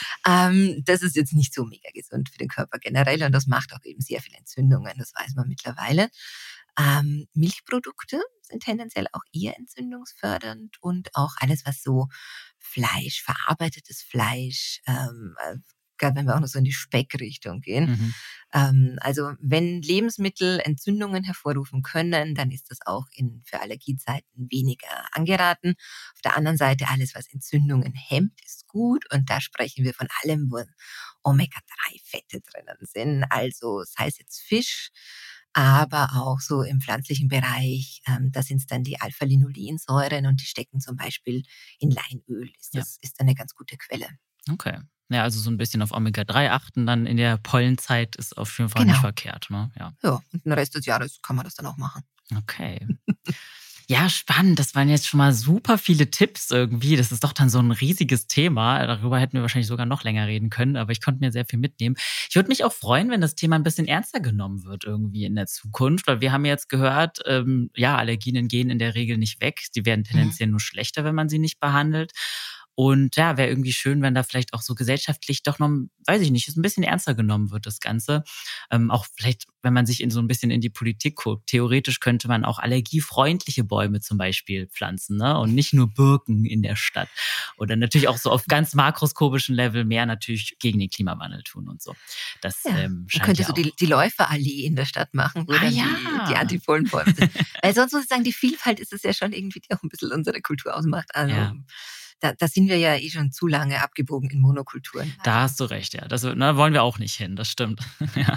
Speaker 1: Ähm, das ist jetzt nicht so mega gesund für den Körper generell und das macht auch eben sehr viele Entzündungen, das weiß man mittlerweile. Ähm, Milchprodukte sind tendenziell auch eher entzündungsfördernd und auch alles, was so Fleisch, verarbeitetes Fleisch, ähm, äh, gerade wenn wir auch noch so in die Speckrichtung gehen.
Speaker 2: Mhm.
Speaker 1: Ähm, also wenn Lebensmittel Entzündungen hervorrufen können, dann ist das auch in, für Allergiezeiten weniger angeraten. Auf der anderen Seite, alles, was Entzündungen hemmt, ist gut. Und da sprechen wir von allem, wo Omega drei Fette drinnen sind. Also sei es jetzt Fisch, aber auch so im pflanzlichen Bereich, ähm, da sind es dann die Alpha-Linolensäuren und die stecken zum Beispiel in Leinöl. Ist
Speaker 2: Ja,
Speaker 1: das ist eine ganz gute Quelle.
Speaker 2: okay. Ja, also so ein bisschen auf Omega drei achten dann in der Pollenzeit ist auf jeden Fall nicht
Speaker 1: Genau.
Speaker 2: verkehrt, ne? Ja,
Speaker 1: Ja, und den Rest des Jahres kann man das dann auch machen.
Speaker 2: okay. Ja, spannend. Das waren jetzt schon mal super viele Tipps irgendwie. Das ist doch dann so ein riesiges Thema. Darüber hätten wir wahrscheinlich sogar noch länger reden können, aber ich konnte mir sehr viel mitnehmen. Ich würde mich auch freuen, wenn das Thema ein bisschen ernster genommen wird irgendwie in der Zukunft, weil wir haben jetzt gehört, ähm, ja, Allergien gehen in der Regel nicht weg. Die werden
Speaker 1: Mhm.
Speaker 2: tendenziell nur schlechter, wenn man sie nicht behandelt. Und ja, wäre irgendwie schön, wenn da vielleicht auch so gesellschaftlich doch noch, weiß ich nicht, ein bisschen ernster genommen wird, das Ganze. Ähm, auch vielleicht, wenn man sich in so ein bisschen in die Politik guckt. Theoretisch könnte man auch allergiefreundliche Bäume zum Beispiel pflanzen, ne? Und nicht nur Birken in der Stadt. Oder natürlich auch so auf ganz makroskopischen Level mehr natürlich gegen den Klimawandel tun und so. Das
Speaker 1: Ja,
Speaker 2: ähm,
Speaker 1: man
Speaker 2: scheint
Speaker 1: könnte
Speaker 2: ja
Speaker 1: so
Speaker 2: auch.
Speaker 1: die, die Läuferallee in der Stadt machen, wo
Speaker 2: Ah
Speaker 1: dann die, die
Speaker 2: ja.
Speaker 1: Antipollenbäume sind. Weil sonst muss ich sagen, die Vielfalt ist es ja schon irgendwie, die auch ein bisschen unsere Kultur ausmacht. Also
Speaker 2: Ja.
Speaker 1: da, da sind wir ja eh schon zu lange abgebogen in Monokulturen.
Speaker 2: Da
Speaker 1: Also,
Speaker 2: hast du recht, ja. Das ne, wollen wir auch nicht hin, das stimmt. Ja.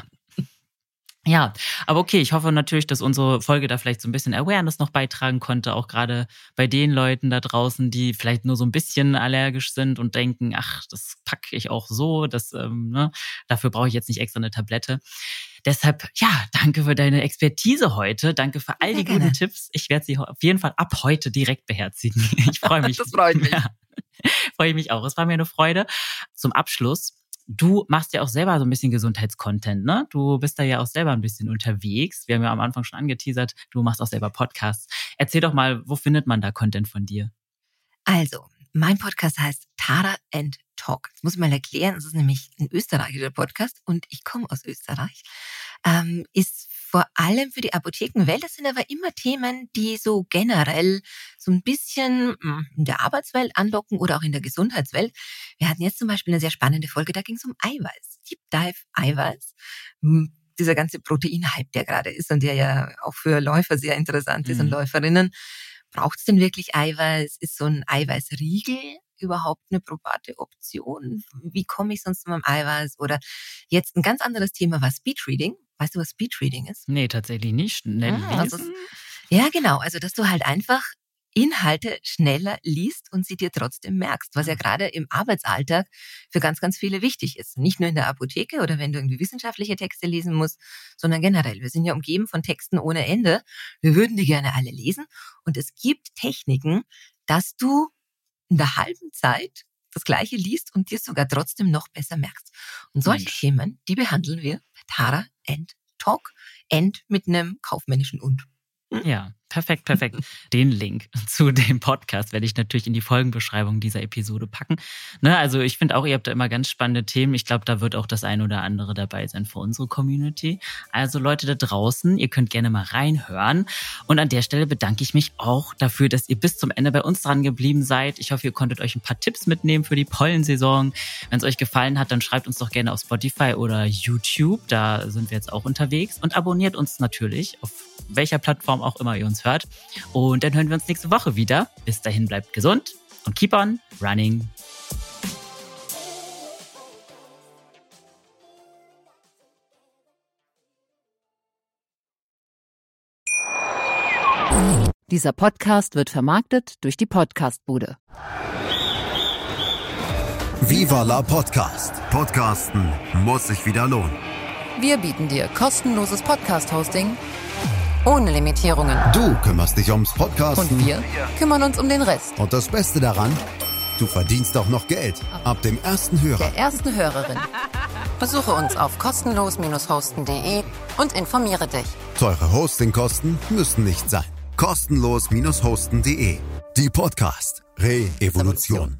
Speaker 2: Ja, aber okay, ich hoffe natürlich, dass unsere Folge da vielleicht so ein bisschen Awareness noch beitragen konnte, auch gerade bei den Leuten da draußen, die vielleicht nur so ein bisschen allergisch sind und denken: „Ach, das packe ich auch so, das, ähm, ne, dafür brauche ich jetzt nicht extra eine Tablette.“ Deshalb, ja, danke für deine Expertise heute. Danke für all
Speaker 1: sehr
Speaker 2: die guten
Speaker 1: gerne.
Speaker 2: Tipps. Ich werde sie auf jeden Fall ab heute direkt beherzigen. Ich freue mich.
Speaker 1: Das freut mich.
Speaker 2: Ja, freue ich mich auch. Es war mir eine Freude. Zum Abschluss, du machst ja auch selber so ein bisschen Gesundheitscontent, ne? Du bist da ja auch selber ein bisschen unterwegs. Wir haben ja am Anfang schon angeteasert, du machst auch selber Podcasts. Erzähl doch mal, wo findet man da Content von dir?
Speaker 1: Also, mein Podcast heißt Tara and Talk. Das muss ich mal erklären. Es ist nämlich ein österreichischer Podcast und ich komme aus Österreich. Ähm, ist vor allem für die Apothekenwelt. Das sind aber immer Themen, die so generell so ein bisschen mm, in der Arbeitswelt andocken oder auch in der Gesundheitswelt. Wir hatten jetzt zum Beispiel eine sehr spannende Folge, da ging es um Eiweiß. Deep Dive Eiweiß. Mm, Dieser ganze Proteinhype, der gerade ist und der ja auch für Läufer sehr interessant ist und
Speaker 2: Mhm.
Speaker 1: Läuferinnen. Braucht es denn wirklich Eiweiß? Ist so ein Eiweißriegel überhaupt eine probate Option? Wie komme ich sonst zu meinem Eiweiß? Oder jetzt ein ganz anderes Thema war Speedreading. Weißt du, was Speedreading ist?
Speaker 2: Ne, tatsächlich nicht. Schnell
Speaker 1: Hm, das ist
Speaker 2: lesen?
Speaker 1: ja, genau. Also, dass du halt einfach Inhalte schneller liest und sie dir trotzdem merkst, was ja
Speaker 2: Ah,
Speaker 1: gerade im Arbeitsalltag für ganz, ganz viele wichtig ist. Nicht nur in der Apotheke oder wenn du irgendwie wissenschaftliche Texte lesen musst, sondern generell. Wir sind ja umgeben von Texten ohne Ende. Wir würden die gerne alle lesen. Und es gibt Techniken, dass du in der halben Zeit das Gleiche liest und dir sogar trotzdem noch besser merkst. Und solche
Speaker 2: Mensch.
Speaker 1: Themen, die behandeln wir bei Tara and Talk End mit einem kaufmännischen Und.
Speaker 2: Ja, perfekt, perfekt. Den Link zu dem Podcast werde ich natürlich in die Folgenbeschreibung dieser Episode packen. Ne, also ich finde auch, ihr habt da immer ganz spannende Themen. Ich glaube, da wird auch das ein oder andere dabei sein für unsere Community. Also Leute da draußen, ihr könnt gerne mal reinhören. Und an der Stelle bedanke ich mich auch dafür, dass ihr bis zum Ende bei uns dran geblieben seid. Ich hoffe, ihr konntet euch ein paar Tipps mitnehmen für die Pollensaison. Wenn es euch gefallen hat, dann schreibt uns doch gerne auf Spotify oder YouTube. Da sind wir jetzt auch unterwegs. Und abonniert uns natürlich auf welcher Plattform auch immer ihr uns hört. Und dann hören wir uns nächste Woche wieder. Bis dahin bleibt gesund und keep on running.
Speaker 3: Dieser Podcast wird vermarktet durch die Podcastbude.
Speaker 4: Viva la Podcast. Podcasten muss sich wieder lohnen.
Speaker 3: Wir bieten dir kostenloses Podcast-Hosting ohne Limitierungen.
Speaker 4: Du kümmerst dich ums Podcasten.
Speaker 3: Und wir kümmern uns um den Rest.
Speaker 4: Und das Beste daran, du verdienst auch noch Geld. Ab dem ersten Hörer.
Speaker 3: Der ersten Hörerin. Besuche uns auf kostenlos hosten punkt de und informiere dich.
Speaker 4: Teure Hostingkosten müssen nicht sein. kostenlos hosten punkt de. Die Podcast Re-Evolution.